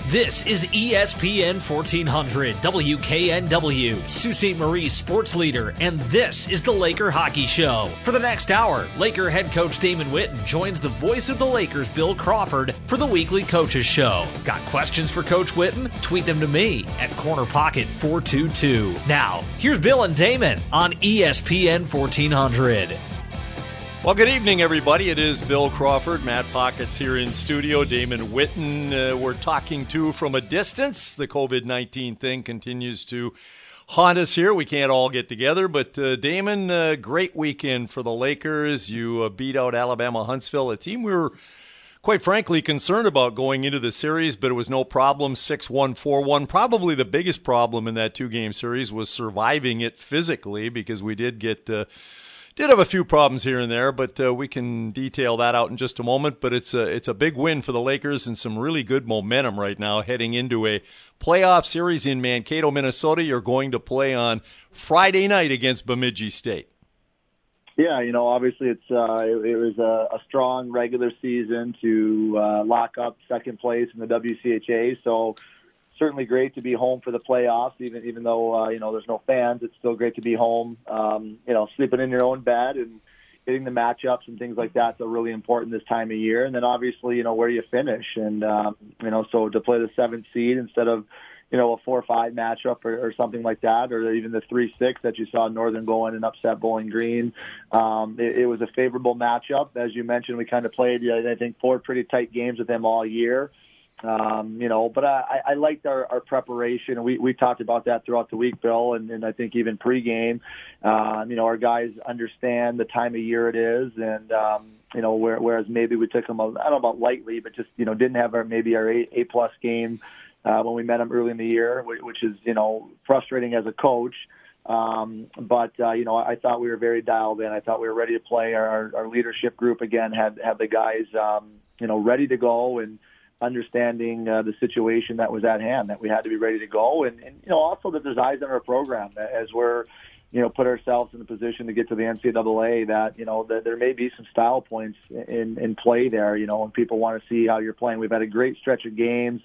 This is ESPN 1400, WKNW, Sault Ste. Marie sports leader, and this is the Laker Hockey Show. For the next hour, Laker head coach Damon Whitten joins the voice of the Lakers, Bill Crawford, for the weekly Coaches Show. Got questions for Coach Whitten? Tweet them to me at CornerPocket422. Now, here's Bill and Damon on ESPN 1400. Well, good evening, everybody. It is Bill Crawford, Matt Pockets here in studio. Damon Whitten we're talking to from a distance. The COVID-19 thing continues to haunt us here. We can't all get together, but Damon, great weekend for the Lakers. You beat out Alabama Huntsville, a team we were quite frankly concerned about going into the series, but it was no problem, 6-1, 4-1. Probably the biggest problem in that two-game series was surviving it physically, because we did have a few problems here and there, but we can detail that out in just a moment. But it's a big win for the Lakers and some really good momentum right now heading into a playoff series in Mankato, Minnesota. You're going to play on Friday night against Bemidji State. Yeah, obviously it was a strong regular season to lock up second place in the WCHA, so certainly great to be home for the playoffs, even though, there's no fans. It's still great to be home, sleeping in your own bed and getting the matchups and things like that. So really important this time of year. And then obviously, where you finish. And, so to play the 7th seed instead of, a 4-5 matchup or something like that, or even the 3-6 that you saw Northern go in and upset Bowling Green. It was a favorable matchup. As you mentioned, we kind of played, I think, 4 pretty tight games with them all year. But I liked our preparation. We talked about that throughout the week, Bill, and I think even pregame. Our guys understand the time of year it is, and whereas maybe we took them, I don't know about lightly, but just didn't have our A+ game when we met them early in the year, which is frustrating as a coach. But I thought we were very dialed in. I thought we were ready to play. Our leadership group again had the guys ready to go and understanding the situation that was at hand, that we had to be ready to go. And also that there's eyes on our program as we're, put ourselves in a position to get to the NCAA, that there may be some style points in play there, and people want to see how you're playing. We've had a great stretch of games.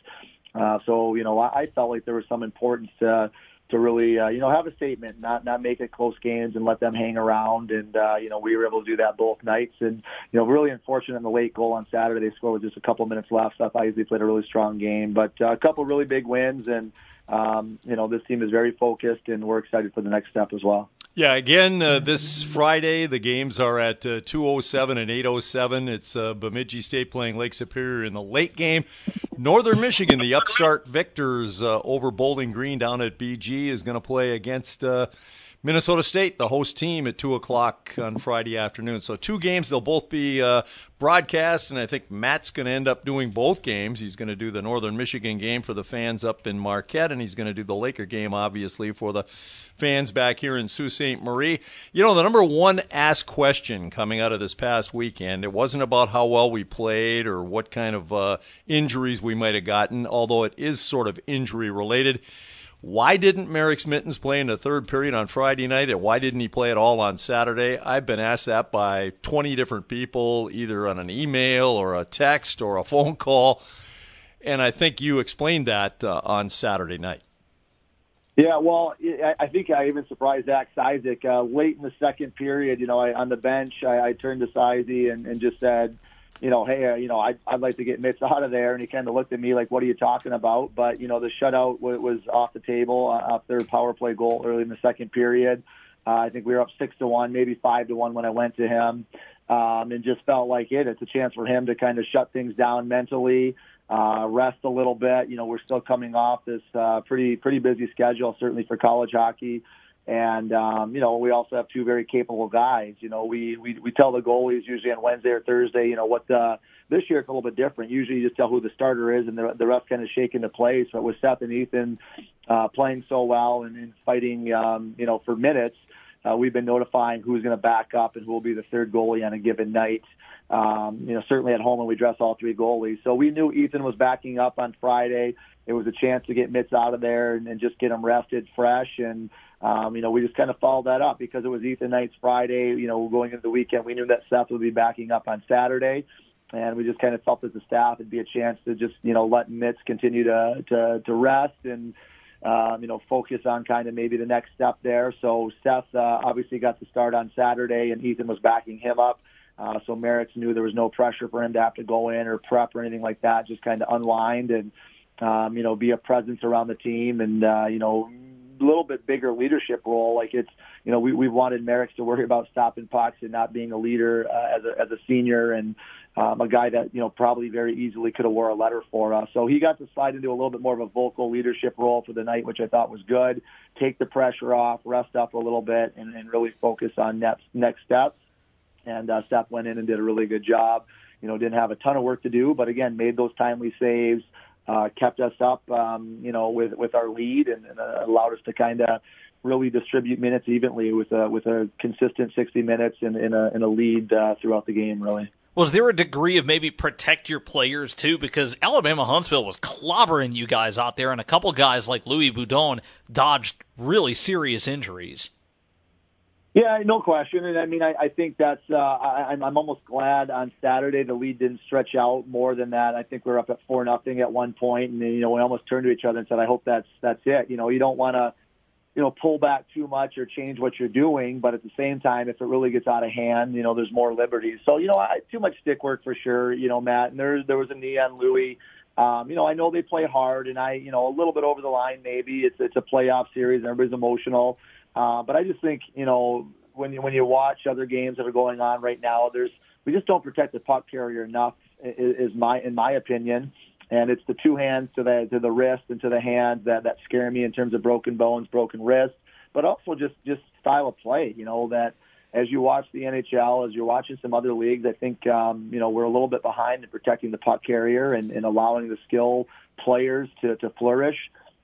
So I felt like there was some importance to really, have a statement, not make it close games and let them hang around. And, we were able to do that both nights. And, really unfortunate in the late goal on Saturday. They scored with just a couple minutes left. So I thought they played a really strong game. But a couple really big wins. And, this team is very focused, and we're excited for the next step as well. Yeah, again, this Friday, the games are at 2:07 and 8:07. It's Bemidji State playing Lake Superior in the late game. Northern Michigan, the upstart victors over Bowling Green down at BG, is going to play against Minnesota State, the host team, at 2 o'clock on Friday afternoon. So 2 games, they'll both be broadcast, and I think Matt's going to end up doing both games. He's going to do the Northern Michigan game for the fans up in Marquette, and he's going to do the Laker game, obviously, for the fans back here in Sault Ste. Marie. The number one asked question coming out of this past weekend, it wasn't about how well we played or what kind of injuries we might have gotten, although it is sort of injury-related. Why didn't Merrick Smittens play in the third period on Friday night, and why didn't he play at all on Saturday? I've been asked that by 20 different people, either on an email or a text or a phone call, and I think you explained that on Saturday night. Yeah, well, I think I even surprised Zach Isaac. Late in the second period, on the bench, I turned to Sizey and just said, hey, I'd like to get Mitch out of there. And he kind of looked at me like, what are you talking about? But, the shutout was off the table off their power play goal early in the second period. I think we were up 6-1, maybe 5-1 when I went to him, and just felt like it's a chance for him to kind of shut things down mentally, rest a little bit. We're still coming off this pretty busy schedule, certainly for college hockey. And, we also have 2 very capable guys. We tell the goalies usually on Wednesday or Thursday, this year it's a little bit different. Usually you just tell who the starter is and the rest kind of shake into place. But with Seth and Ethan playing so well and fighting, for minutes, we've been notifying who's going to back up and who will be the third goalie on a given night. Certainly at home when we dress all 3 goalies. So we knew Ethan was backing up on Friday. It was a chance to get Mitz out of there and just get him rested fresh. And, we just kind of followed that up because it was Ethan Knight's Friday, going into the weekend. We knew that Seth would be backing up on Saturday. And we just kind of felt as a staff it'd be a chance to just, let Mitz continue to rest and, focus on kind of maybe the next step there. So Seth obviously got the start on Saturday, and Ethan was backing him up. So Merrick's knew there was no pressure for him to have to go in or prep or anything like that, just kind of unwind and, be a presence around the team and, a little bit bigger leadership role. Like it's, we've wanted Merrick to worry about stopping pucks and not being a leader as a senior and a guy that, probably very easily could have wore a letter for us. So he got to slide into a little bit more of a vocal leadership role for the night, which I thought was good. Take the pressure off, rest up a little bit, and really focus on next steps. And Seth went in and did a really good job. Didn't have a ton of work to do, but again, made those timely saves, kept us up, with our lead and allowed us to kind of really distribute minutes evenly with a consistent 60 minutes in a lead throughout the game, really. Was there a degree of maybe protect your players, too? Because Alabama Huntsville was clobbering you guys out there, and a couple guys like Louis Boudon dodged really serious injuries. Yeah, no question. And I mean, I think that's, I'm almost glad on Saturday the lead didn't stretch out more than that. I think we were up at 4-0 at one point, and then, we almost turned to each other and said, I hope that's it. You don't want to, pull back too much or change what you're doing, but at the same time, if it really gets out of hand, there's more liberties. So, too much stick work for sure, Matt, and there was a knee on Louis. I know they play hard, and a little bit over the line maybe. It's a playoff series, and everybody's emotional. But I just think, when you watch other games that are going on right now, we just don't protect the puck carrier enough, in my opinion. And it's the two hands to the wrist and to the hand that scare me in terms of broken bones, broken wrists, but also just style of play. That as you watch the NHL, as you're watching some other leagues, I think we're a little bit behind in protecting the puck carrier and allowing the skill players to flourish.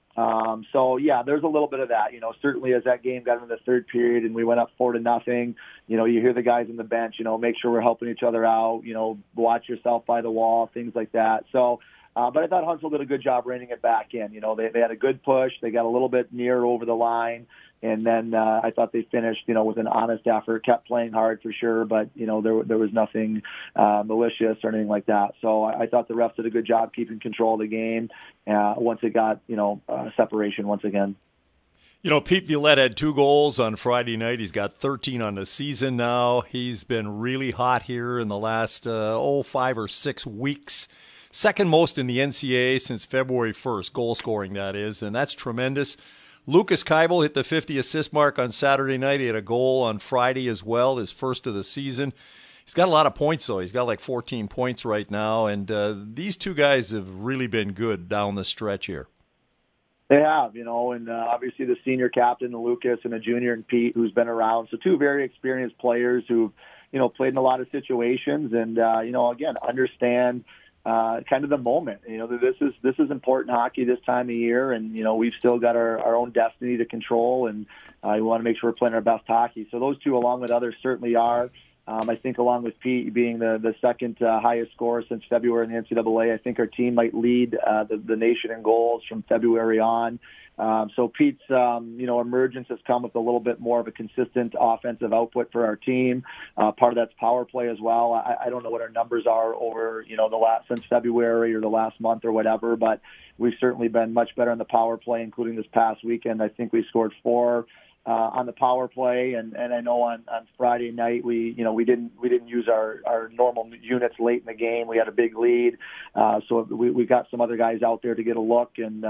So yeah, there's a little bit of that, certainly as that game got into the third period and we went up 4-0, you hear the guys on the bench, make sure we're helping each other out, watch yourself by the wall, things like that. So, but I thought Huntsville did a good job reining it back in. They had a good push. They got a little bit near over the line. And then I thought they finished, with an honest effort, kept playing hard for sure, but, there was nothing malicious or anything like that. So I thought the refs did a good job keeping control of the game once it got, separation once again. Pete Violette had 2 goals on Friday night. He's got 13 on the season now. He's been really hot here in the last, 5 or 6 weeks. Second most in the NCAA since February 1st, goal scoring that is, and that's tremendous. Lucas Keibel hit the 50 assist mark on Saturday night. He had a goal on Friday as well, his first of the season. He's got a lot of points, though. He's got like 14 points right now, and these 2 guys have really been good down the stretch here. They have, and obviously the senior captain, Lucas, and a junior in Pete, who's been around. So 2 very experienced players who've, played in a lot of situations and, again, understand kind of the moment. This is important hockey this time of year, and we've still got our own destiny to control, and we want to make sure we're playing our best hockey. So those 2, along with others, certainly are. I think along with Pete being the second highest scorer since February in the NCAA, I think our team might lead the nation in goals from February on. So Pete's, emergence has come with a little bit more of a consistent offensive output for our team. Part of that's power play as well. I don't know what our numbers are over, since February or the last month or whatever, but we've certainly been much better in the power play, including this past weekend. I think we scored 4 on the power play, and I know on Friday night we didn't use our normal units late in the game. We had a big lead, so we got some other guys out there to get a look and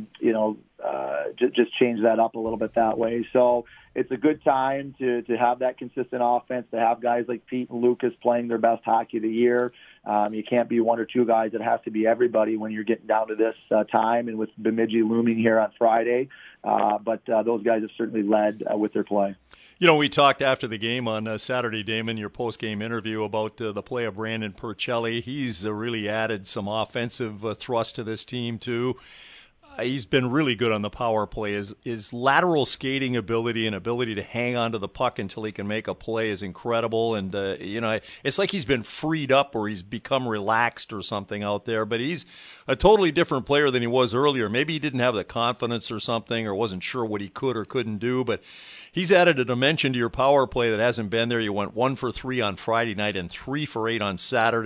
just change that up a little bit that way. So it's a good time to have that consistent offense, to have guys like Pete and Lucas playing their best hockey of the year. You can't be 1 or 2 guys. It has to be everybody when you're getting down to this time, and with Bemidji looming here on Friday. But those guys have certainly led with their play. We talked after the game on Saturday, Damon, your post-game interview about the play of Brandon Percelli. He's really added some offensive thrust to this team, too. He's been really good on the power play. His lateral skating ability and ability to hang onto the puck until he can make a play is incredible. And, it's like he's been freed up or he's become relaxed or something out there. But he's a totally different player than he was earlier. Maybe he didn't have the confidence or something or wasn't sure what he could or couldn't do. But he's added a dimension to your power play that hasn't been there. You went 1 for 3 on Friday night and 3 for 8 on Saturday.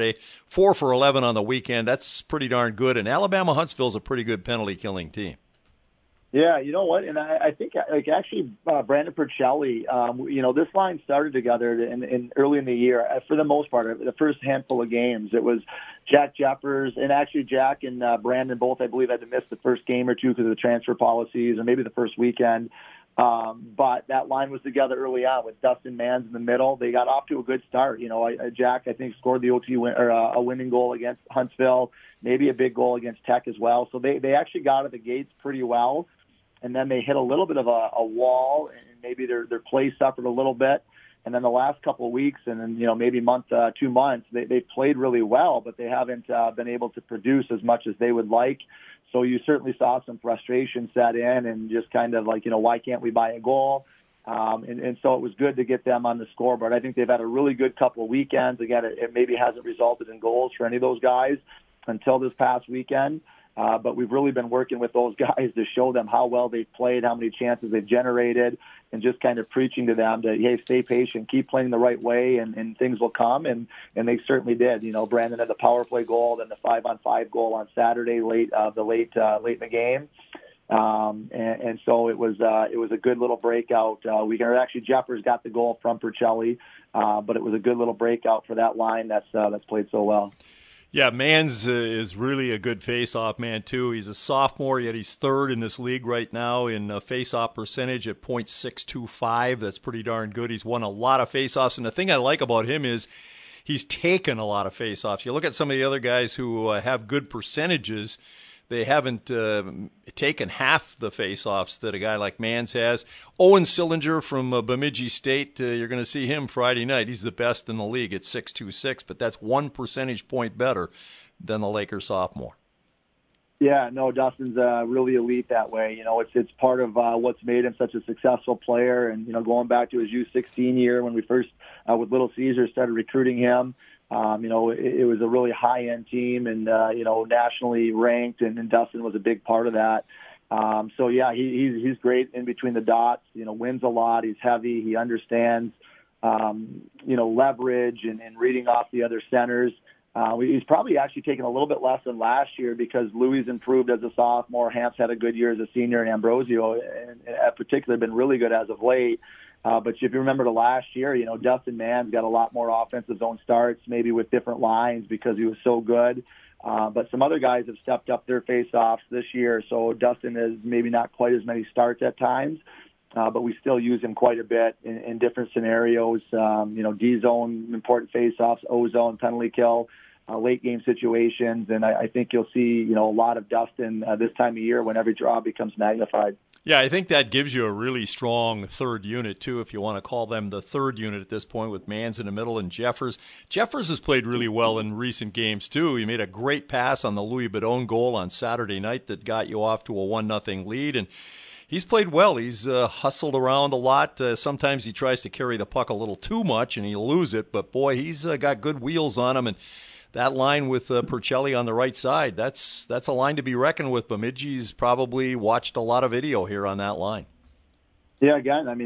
4 for 11 on the weekend. That's pretty darn good. And Alabama Huntsville's a pretty good penalty-killing team. Yeah, you know what? And I think, Brandon Percelli, this line started together in early in the year. For the most part, the first handful of games, it was Jack Jeffers, and actually Jack and Brandon both, I believe, had to miss the first game or two because of the transfer policies, or maybe the first weekend. But that line was together early on with Dustin Manns in the middle. They got off to a good start. Jack, I think, scored the OT a winning goal against Huntsville, maybe a big goal against Tech as well. So they actually got out of the gates pretty well. And then they hit a little bit of a wall, and maybe their play suffered a little bit. And then the last couple of weeks, and then maybe 2 months, they played really well, but they haven't been able to produce as much as they would like. So you certainly saw some frustration set in, and just kind of like, why can't we buy a goal? And so it was good to get them on the scoreboard. I think they've had a really good couple of weekends. Again, it maybe hasn't resulted in goals for any of those guys until this past weekend. But we've really been working with those guys to show them how well they've played, how many chances they've generated, and just kind of preaching to them to, hey, stay patient, keep playing the right way, and things will come. And they certainly did. Brandon had the power play goal, then the 5-on-5 goal on Saturday late in the game. And so it was a good little breakout. Actually, Jeffers got the goal from Percelli, but it was a good little breakout for that line that's played so well. Yeah, Manns is really a good face-off man, too. He's a sophomore, yet he's third in this league right now in face-off percentage at .625. That's pretty darn good. He's won a lot of face-offs, and the thing I like about him is he's taken a lot of face-offs. You look at some of the other guys who have good percentages, they haven't taken half the face-offs that a guy like Manns has. Owen Sillinger from Bemidji State, you're going to see him Friday night. He's the best in the league at .626, but that's 1 percentage point better than the Lakers sophomore. Yeah, no, Dustin's really elite that way. It's part of what's made him such a successful player. And, going back to his U16 year when we first, with Little Caesars, started recruiting him, it was a really high-end team and, nationally ranked, and Dustin was a big part of that. So, yeah, he's great in between the dots, wins a lot. He's heavy. He understands, leverage and reading off the other centers. He's probably actually taken a little bit less than last year because Louis improved as a sophomore. Hamps had a good year as a senior, and Ambrosio, in particular, been really good as of late. But if you remember the last year, Dustin Manns got a lot more offensive zone starts, maybe with different lines because he was so good. But some other guys have stepped up their face-offs this year, so Dustin has maybe not quite as many starts at times, but we still use him quite a bit in different scenarios. D-zone, important face-offs, O-zone, penalty kill, late-game situations, and I think you'll see, a lot of Dustin this time of year when every draw becomes magnified. Yeah, I think that gives you a really strong third unit, too, if you want to call them the third unit at this point with Manns in the middle and Jeffers. Jeffers has played really well in recent games, too. He made a great pass on the Louis Bedone goal on Saturday night that got you off to a 1-0 lead, and he's played well. He's hustled around a lot. Sometimes he tries to carry the puck a little too much, and he'll lose it, but, boy, he's got good wheels on him, and that line with Percelli on the right side, that's a line to be reckoned with. Bemidji's probably watched a lot of video here on that line. Yeah, again, I mean,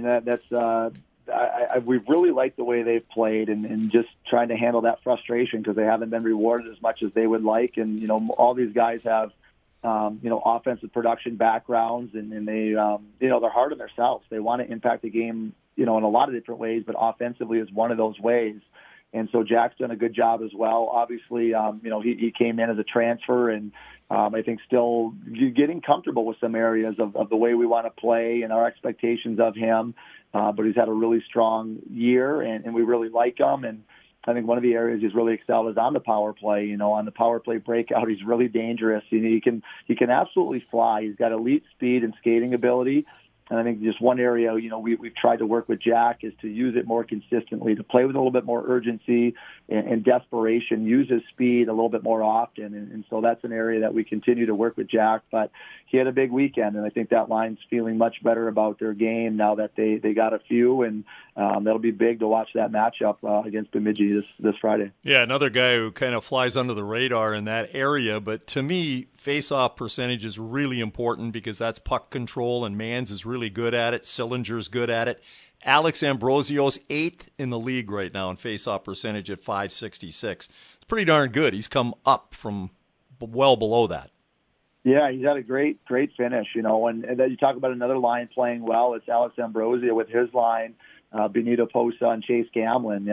we've really liked the way they've played and just trying to handle that frustration because they haven't been rewarded as much as they would like. And, all these guys have, offensive production backgrounds and they, they're hard on themselves. They want to impact the game, in a lot of different ways, but offensively is one of those ways. And so Jack's done a good job as well. Obviously, he came in as a transfer and I think still getting comfortable with some areas of the way we want to play and our expectations of him. But he's had a really strong year and we really like him. And I think one of the areas he's really excelled is on the power play. On the power play breakout, he's really dangerous. He can absolutely fly. He's got elite speed and skating ability. And I think just one area, we've tried to work with Jack is to use it more consistently, to play with a little bit more urgency and desperation, use his speed a little bit more often. And so that's an area that we continue to work with Jack. But he had a big weekend, and I think that line's feeling much better about their game now that they got a few. And that'll be big to watch that matchup against Bemidji this Friday. Yeah, another guy who kind of flies under the radar in that area. But to me, face-off percentage is really important because that's puck control, and Manns is really good at it. Sillinger's good at it. Alex Ambrosio's 8th in the league right now in face-off percentage at .566. It's pretty darn good. He's come up from well below that. Yeah, he's had a great finish, and then you talk about another line playing well. It's Alex Ambrosia with his line, Benito Posa and Chase Gamlin.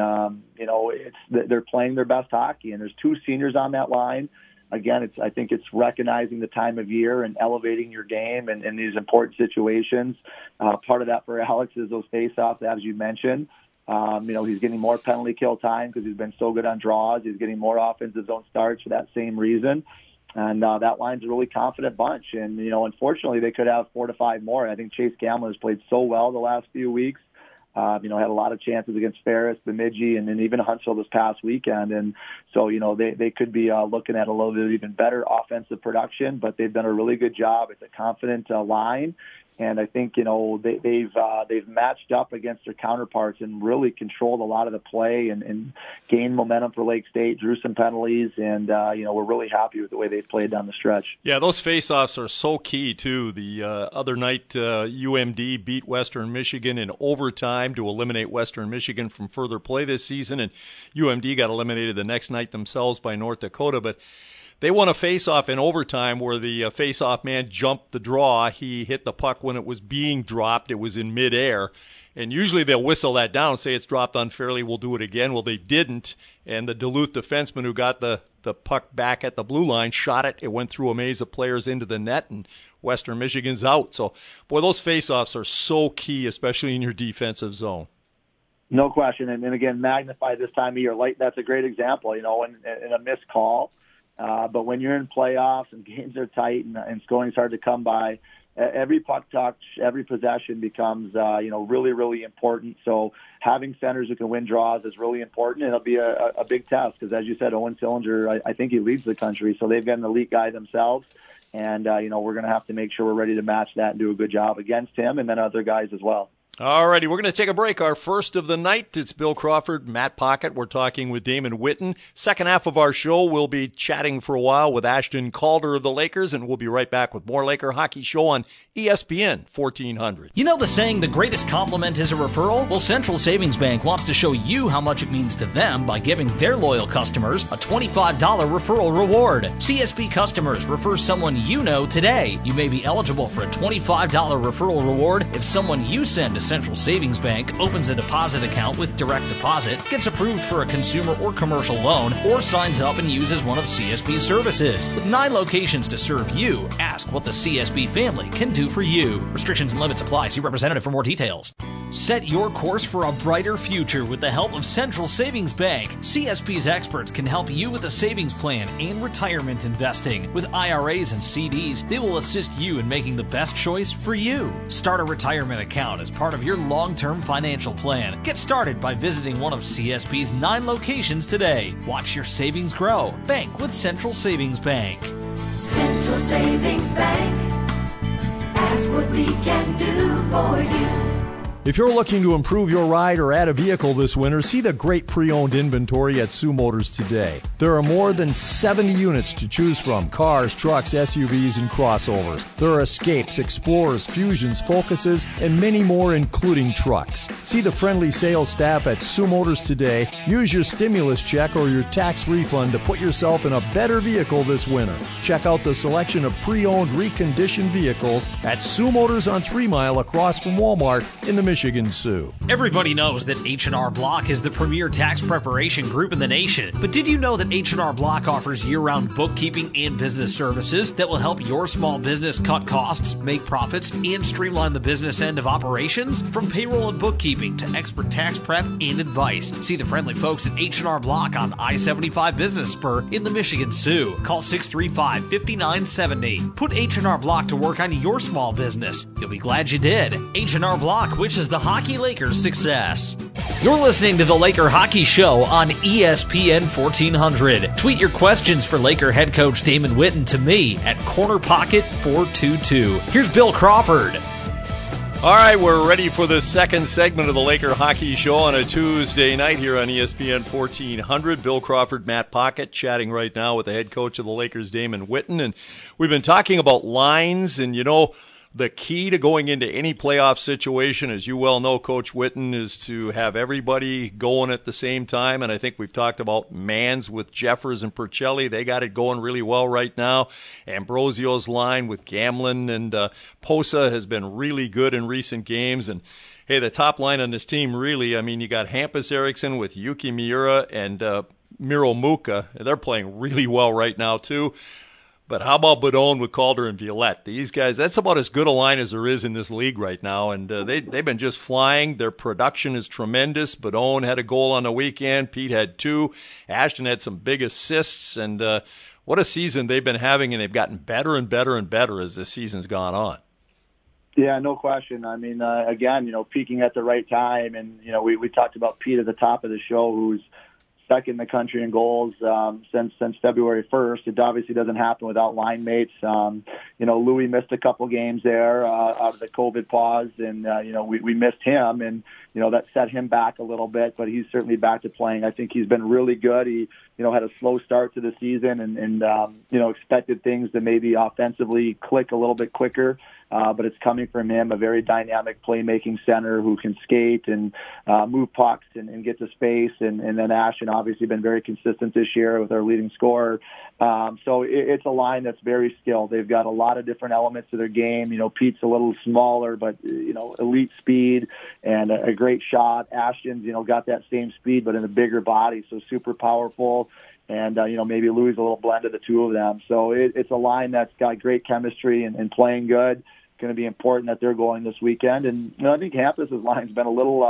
They're playing their best hockey, and there's two seniors on that line. Again, I think it's recognizing the time of year and elevating your game in these important situations. Part of that for Alex is those face-offs, as you mentioned. He's getting more penalty kill time because he's been so good on draws. He's getting more offensive zone starts for that same reason. And that line's a really confident bunch. And, unfortunately, they could have 4 to 5 more. I think Chase Gamlin has played so well the last few weeks. Had a lot of chances against Ferris, Bemidji, and then even Huntsville this past weekend. And so, they could be looking at a little bit even better offensive production, but they've done a really good job. It's a confident line. And I think, they've matched up against their counterparts and really controlled a lot of the play and gained momentum for Lake State, drew some penalties, and, we're really happy with the way they've played down the stretch. Yeah, those face-offs are so key, too. The other night, UMD beat Western Michigan in overtime to eliminate Western Michigan from further play this season, and UMD got eliminated the next night themselves by North Dakota, but they won a face-off in overtime where the face-off man jumped the draw. He hit the puck when it was being dropped. It was in midair. And usually they'll whistle that down, say it's dropped unfairly, we'll do it again. Well, they didn't. And the Duluth defenseman who got the puck back at the blue line shot it. It went through a maze of players into the net, and Western Michigan's out. So, boy, those face-offs are so key, especially in your defensive zone. No question. And again, magnify this time of year. That's a great example, in a missed call. But when you're in playoffs and games are tight and scoring's hard to come by, every puck touch, every possession becomes, really, really important. So having centers who can win draws is really important. It'll be a big test because, as you said, Owen Sillinger, I think he leads the country. So they've got an elite guy themselves. And, we're going to have to make sure we're ready to match that and do a good job against him and then other guys as well. All righty, we're going to take a break. Our first of the night, it's Bill Crawford, Matt Pocket. We're talking with Damon Whitten. Second half of our show, we'll be chatting for a while with Ashton Calder of the Lakers, and we'll be right back with more Laker Hockey Show on ESPN 1400. You know the saying, the greatest compliment is a referral? Well, Central Savings Bank wants to show you how much it means to them by giving their loyal customers a $25 referral reward. CSB customers, refer someone you know today. You may be eligible for a $25 referral reward if someone you send to Central Savings Bank opens a deposit account with direct deposit, gets approved for a consumer or commercial loan, or signs up and uses one of CSB's services. With 9 locations to serve you, ask what the CSB family can do for you. Restrictions and limits apply. See representative for more details. Set your course for a brighter future with the help of Central Savings Bank. CSB's experts can help you with a savings plan and retirement investing. With IRAs and CDs, they will assist you in making the best choice for you. Start a retirement account as part of your long-term financial plan. Get started by visiting one of CSB's 9 locations today. Watch your savings grow. Bank with Central Savings Bank. Central Savings Bank. Ask what we can do for you. If you're looking to improve your ride or add a vehicle this winter, see the great pre-owned inventory at Sioux Motors today. There are more than 70 units to choose from: cars, trucks, SUVs, and crossovers. There are Escapes, Explorers, Fusions, Focuses, and many more, including trucks. See the friendly sales staff at Sioux Motors today. Use your stimulus check or your tax refund to put yourself in a better vehicle this winter. Check out the selection of pre-owned, reconditioned vehicles at Sioux Motors on 3 Mile across from Walmart in the Michigan Sioux. Everybody knows that H&R Block is the premier tax preparation group in the nation. But did you know that H&R Block offers year-round bookkeeping and business services that will help your small business cut costs, make profits, and streamline the business end of operations? From payroll and bookkeeping to expert tax prep and advice. See the friendly folks at H&R Block on I-75 Business Spur in the Michigan Sioux. Call 635-5970. Put H&R Block to work on your small business. You'll be glad you did. H&R Block wishes the Hockey Lakers success. You're listening to the Laker Hockey Show on ESPN 1400. Tweet your questions for Laker head coach Damon Whitten to me at CornerPocket422. Here's Bill Crawford. All right, we're ready for the second segment of the Laker Hockey Show on a Tuesday night here on ESPN 1400. Bill Crawford, Matt Pocket, chatting right now with the head coach of the Lakers, Damon Whitten. And we've been talking about lines, and The key to going into any playoff situation, as you well know, Coach Witten, is to have everybody going at the same time. And I think we've talked about Mans with Jeffers and Percelli. They got it going really well right now. Ambrosio's line with Gamlin and Posa has been really good in recent games. And, hey, the top line on this team really, I mean, you got Hampus Eriksson with Yuki Miura and Miro Muka. They're playing really well right now, too. But how about Bedone with Calder and Violette? These guys, that's about as good a line as there is in this league right now, and they've been just flying. Their production is tremendous. Bedone had a goal on the weekend. Pete had 2. Ashton had some big assists, and what a season they've been having, and they've gotten better and better and better as the season's gone on. Yeah, no question. I mean, again, peaking at the right time, and, we talked about Pete at the top of the show, who's second in the country in goals since February 1st. It obviously doesn't happen without line mates. Louis missed a couple games there out of the COVID pause, and we missed him, and that set him back a little bit. But he's certainly back to playing. I think he's been really good. He had a slow start to the season, and expected things to maybe offensively click a little bit quicker. But it's coming from him, a very dynamic playmaking center who can skate and move pucks and get to space. And then Ashton obviously been very consistent this year with our leading scorer. So it's a line that's very skilled. They've got a lot of different elements to their game. Pete's a little smaller, but, elite speed and a great shot. Ashton's, got that same speed, but in a bigger body, so super powerful. And, maybe Louis a little blend of the two of them. So it's a line that's got great chemistry and playing good. Going to be important that they're going this weekend. And I think Hampus's line's been a little,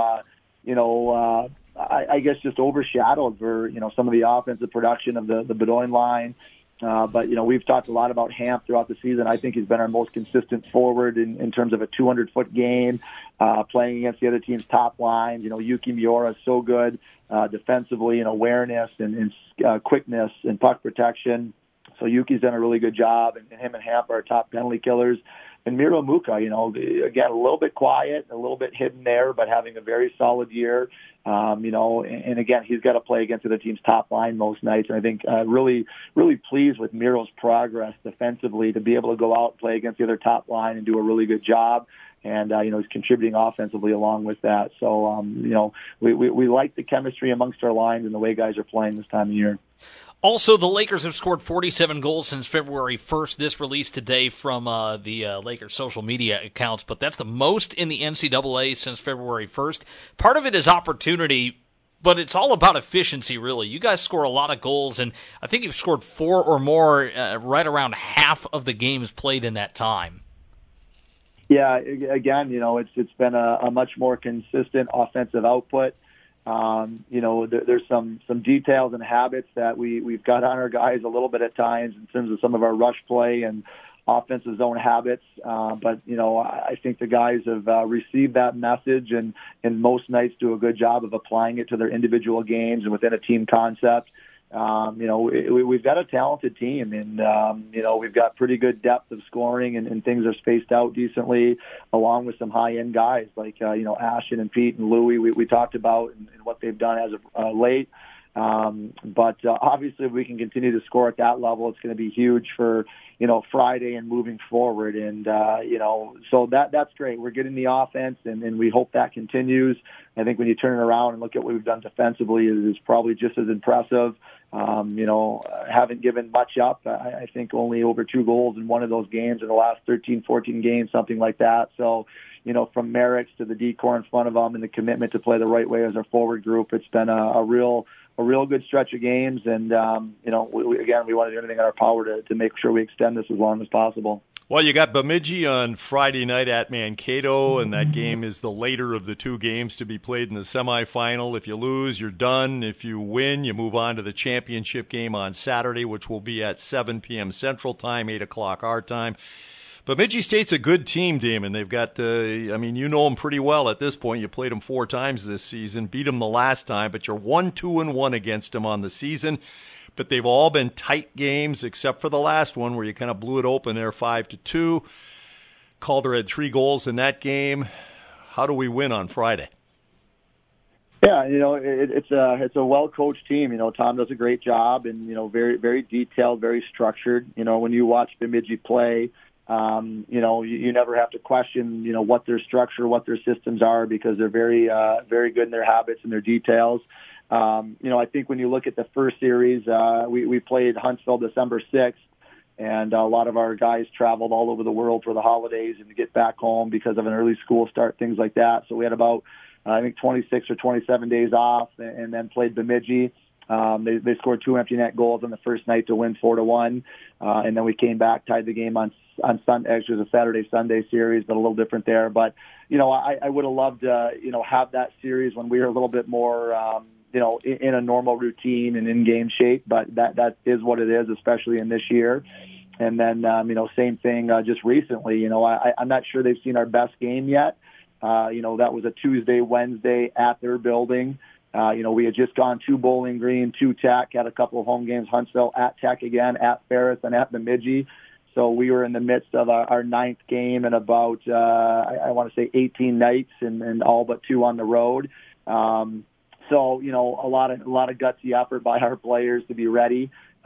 I guess just overshadowed for, some of the offensive production of the Bedoin line. But, we've talked a lot about Hamp throughout the season. I think he's been our most consistent forward in terms of a 200-foot game, playing against the other team's top line. Yuki Miura is so good defensively in awareness and quickness and puck protection. So Yuki's done a really good job, and him and Hamp are our top penalty killers. And Miro Muka, again, a little bit quiet, a little bit hidden there, but having a very solid year. And again, he's got to play against the team's top line most nights. And I think really, really pleased with Miro's progress defensively to be able to go out and play against the other top line and do a really good job. And, he's contributing offensively along with that. So, we like the chemistry amongst our lines and the way guys are playing this time of year. Also, the Lakers have scored 47 goals since February 1st. This released today from the Lakers social media accounts, but that's the most in the NCAA since February 1st. Part of it is opportunity, but it's all about efficiency, really. You guys score a lot of goals, and I think you've scored 4 or more right around half of the games played in that time. Yeah, again, it's been a much more consistent offensive output. There's some details and habits that we've got on our guys a little bit at times in terms of some of our rush play and offensive zone habits. But I think the guys have received that message and most nights do a good job of applying it to their individual games and within a team concept. We've got a talented team, and we've got pretty good depth of scoring, and things are spaced out decently, along with some high-end guys like Ashton and Pete and Louis. We talked about and what they've done as of late. But obviously, if we can continue to score at that level, it's going to be huge for Friday and moving forward. And so that's great. We're getting the offense, and we hope that continues. I think when you turn it around and look at what we've done defensively, it is probably just as impressive. Haven't given much up. I think only over 2 goals in one of those games in the last 13, 14 games, something like that. So, from Merrick's to the decor in front of them and the commitment to play the right way as our forward group, it's been a real good stretch of games. And, we want to do anything in our power to make sure we extend this as long as possible. Well, you got Bemidji on Friday night at Mankato, and that game is the later of the 2 games to be played in the semifinal. If you lose, you're done. If you win, you move on to the championship game on Saturday, which will be at 7 p.m. Central Time, 8 o'clock our time. Bemidji State's a good team, Damon. They've got, you know them pretty well at this point. You played them 4 times this season, beat them the last time, but you're 1-2-1 against them on the season. But they've all been tight games except for the last one where you kind of blew it open there 5-2. Calder had 3 goals in that game. How do we win on Friday? Yeah, it's a well-coached team. Tom does a great job and, very, very detailed, very structured. When you watch Bemidji play, You never have to question, what their structure, what their systems are, because they're very, very good in their habits and their details. I think when you look at the first series, we played Huntsville December 6th, and a lot of our guys traveled all over the world for the holidays and to get back home because of an early school start, things like that. So we had about, 26 or 27 days off, and then played Bemidji. They scored 2 empty net goals on the first night to win 4-1. And then we came back, tied the game on Sunday. Actually, it was a Saturday-Sunday series, but a little different there. But, I would have loved to, have that series when we were a little bit more, in a normal routine and in-game shape. But that is what it is, especially in this year. And then, same thing just recently. I'm not sure they've seen our best game yet. That was a Tuesday, Wednesday at their building. We had just gone to Bowling Green, to Tech, had a couple of home games, Huntsville, at Tech again, at Ferris, and at Bemidji. So we were in the midst of our 9th game in about, I want to say 18 nights, and all but 2 on the road. So, a lot of gutsy effort by our players to be ready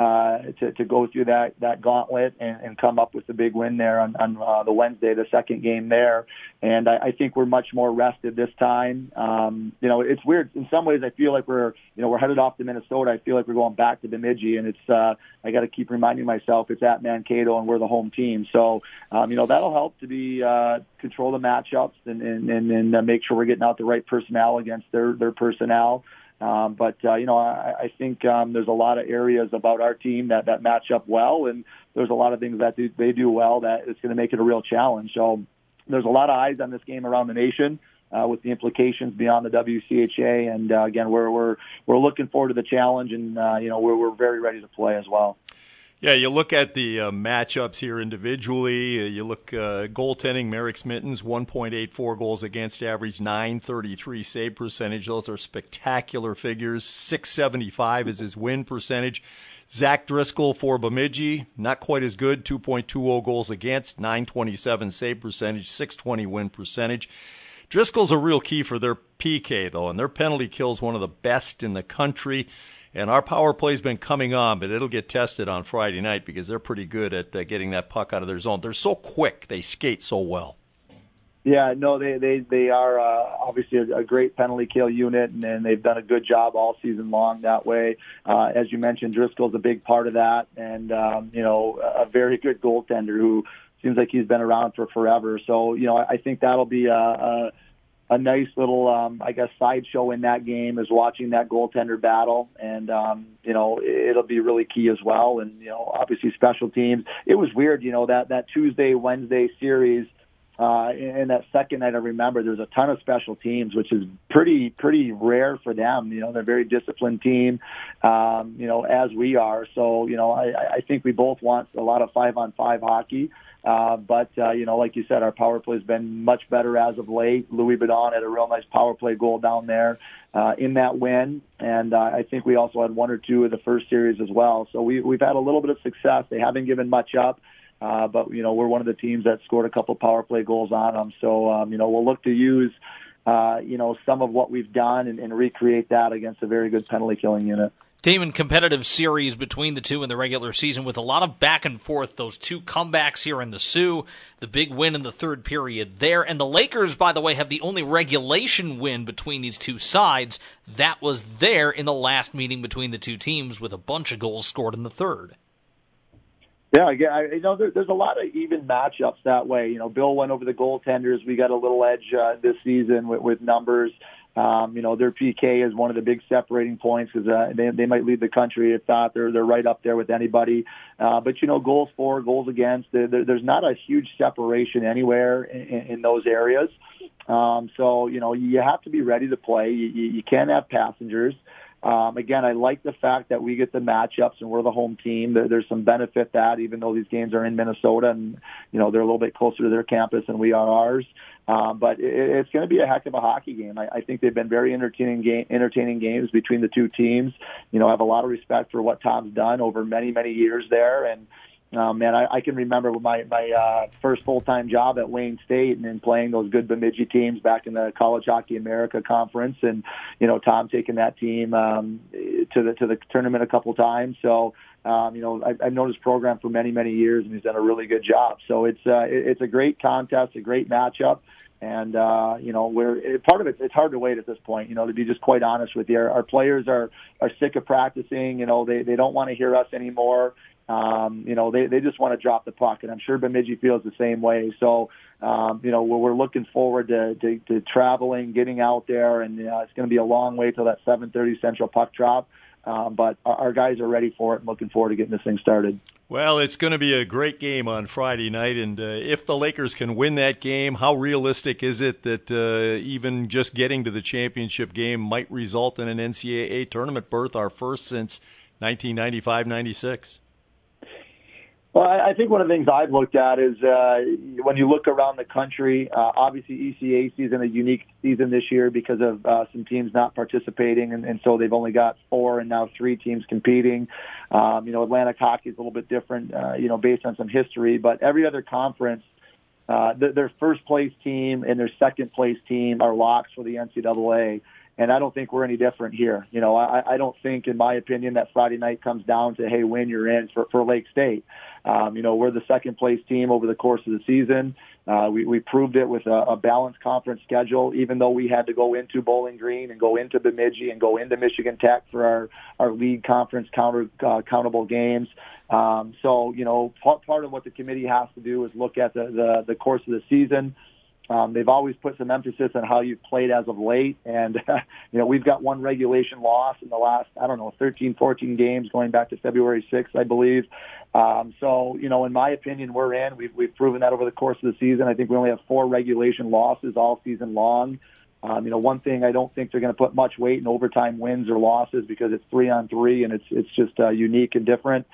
to go through that gauntlet and come up with the big win there on the Wednesday, the second game there. And I think we're much more rested this time. It's weird. In some ways, I feel like we're headed off to Minnesota. I feel like we're going back to Bemidji, and it's I got to keep reminding myself it's at Mankato and we're the home team. So, that'll help to be control the matchups and make sure we're getting out the right personnel against their personnel. But I think there's a lot of areas about our team that match up well, and there's a lot of things that they do well that it's going to make it a real challenge. So there's a lot of eyes on this game around the nation with the implications beyond the WCHA. And again, we're looking forward to the challenge, and we're very ready to play as well. Yeah, you look at the matchups here individually. You look goaltending, Merrick Smittens, 1.84 goals against average, .933 save percentage. Those are spectacular figures. .675 is his win percentage. Zach Driscoll for Bemidji, not quite as good, 2.20 goals against, .927 save percentage, .620 win percentage. Driscoll's a real key for their PK, though, and their penalty kill's one of the best in the country. And our power play's been coming on, but it'll get tested on Friday night because they're pretty good at getting that puck out of their zone. They're so quick. They skate so well. Yeah, no, they are obviously a great penalty kill unit, and they've done a good job all season long that way. As you mentioned, Driscoll's a big part of that, and, a very good goaltender who seems like he's been around for forever. So, I think that'll be a nice little, sideshow in that game is watching that goaltender battle. And, it'll be really key as well. And, obviously special teams. It was weird, that Tuesday, Wednesday series, in that second night, I remember there's a ton of special teams, which is pretty rare for them. They're a very disciplined team, as we are. So, I think we both want a lot of 5-on-5 hockey. But like you said, our power play has been much better as of late. Louis Bedon had a real nice power play goal down there in that win. And I think we also had 1 or 2 of the first series as well. So we've had a little bit of success. They haven't given much up. But, we're one of the teams that scored a couple power play goals on them. So, we'll look to use, some of what we've done and recreate that against a very good penalty killing unit. Damon, competitive series between the two in the regular season with a lot of back and forth. Those 2 comebacks here in the Sioux, the big win in the third period there. And the Lakers, by the way, have the only regulation win between these two sides. That was there in the last meeting between the two teams with a bunch of goals scored in the third. Yeah, there's a lot of even matchups that way. Bill went over the goaltenders. We got a little edge this season with numbers. Their PK is one of the big separating points because they might lead the country. If not, they're right up there with anybody. But goals for, goals against, there's not a huge separation anywhere in those areas. So you have to be ready to play. You can't have passengers. Again, I like the fact that we get the matchups and we're the home team. There's some benefit that even though these games are in Minnesota and, they're a little bit closer to their campus than we are ours. But it's going to be a heck of a hockey game. I think they've been very entertaining games between the two teams. I have a lot of respect for what Tom's done over many, many years there. And, I can remember my first full-time job at Wayne State and then playing those good Bemidji teams back in the College Hockey America Conference, and Tom taking that team to the tournament a couple times. So I've known his program for many, many years, and he's done a really good job. So it's a great contest, a great matchup. And, we're part of it. It's hard to wait at this point, to be just quite honest with you. Our players are sick of practicing. They don't want to hear us anymore. They just want to drop the puck. And I'm sure Bemidji feels the same way. So, we're looking forward to traveling, getting out there. And it's going to be a long way till that 7:30 Central puck drop. But our guys are ready for it and looking forward to getting this thing started. Well, it's going to be a great game on Friday night, and if the Lakers can win that game, how realistic is it that even just getting to the championship game might result in an NCAA tournament berth, our first since 1995-96? Well, I think one of the things I've looked at is when you look around the country, obviously ECAC is in a unique season this year because of some teams not participating, and so they've only got 4 and now 3 teams competing. Atlantic hockey is a little bit different, based on some history, but every other conference, their first place team and their second place team are locks for the NCAA. And I don't think we're any different here. I don't think, in my opinion, that Friday night comes down to, hey, win, you're in for Lake State. We're the second place team over the course of the season. We proved it with a balanced conference schedule, even though we had to go into Bowling Green and go into Bemidji and go into Michigan Tech for our league conference countable games. Part of what the committee has to do is look at the course of the season. They've always put some emphasis on how you've played as of late. And, we've got one regulation loss in the last, 13, 14 games going back to February 6th, I believe. In my opinion, we're in. We've proven that over the course of the season. I think we only have 4 regulation losses all season long. One thing, I don't think they're going to put much weight in overtime wins or losses because it's 3-on-3 and it's just unique and different.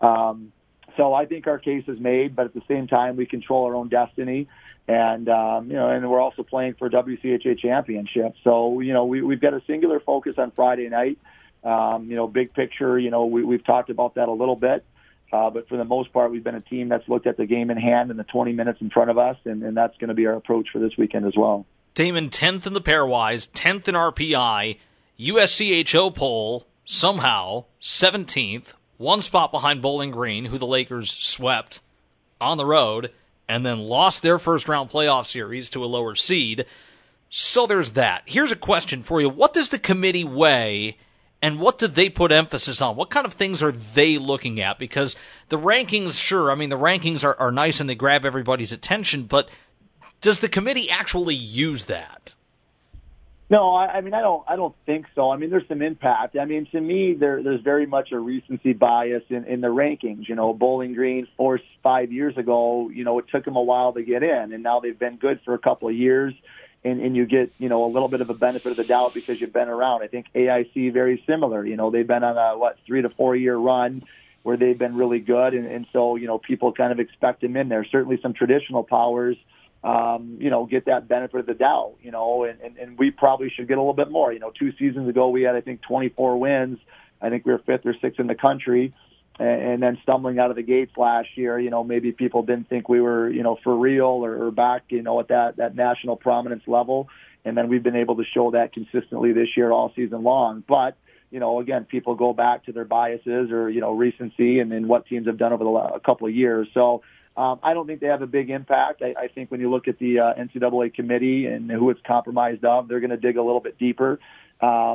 So I think our case is made, but at the same time, we control our own destiny. And, and we're also playing for a WCHA championship. So, we've got a singular focus on Friday night. Big picture, we've talked about that a little bit. But for the most part, we've been a team that's looked at the game in hand and the 20 minutes in front of us. And that's going to be our approach for this weekend as well. Damon, 10th in the pairwise, 10th in RPI, USCHO poll, somehow 17th, one spot behind Bowling Green, who the Lakers swept on the road, and then lost their first-round playoff series to a lower seed. So there's that. Here's a question for you. What does the committee weigh, and what do they put emphasis on? What kind of things are they looking at? Because the rankings, the rankings are nice and they grab everybody's attention, but does the committee actually use that? No, I don't think so. There's some impact. To me, there's very much a recency bias in the rankings. Bowling Green 4-5 years ago, it took them a while to get in, and now they've been good for a couple of years, and you get, a little bit of a benefit of the doubt because you've been around. I think AIC, very similar. They've been on a, 3 to 4 year run where they've been really good, and so, people kind of expect them in there. Certainly some traditional powers, get that benefit of the doubt, and we probably should get a little bit more. 2 seasons ago, we had, I think, 24 wins. I think we were 5th or 6th in the country, and then stumbling out of the gates last year, maybe people didn't think we were, for real or back, at that national prominence level. And then we've been able to show that consistently this year all season long. But, again, people go back to their biases or, recency and what teams have done over a couple of years. So, I don't think they have a big impact. I think when you look at the NCAA committee and who it's compromised of, they're going to dig a little bit deeper. I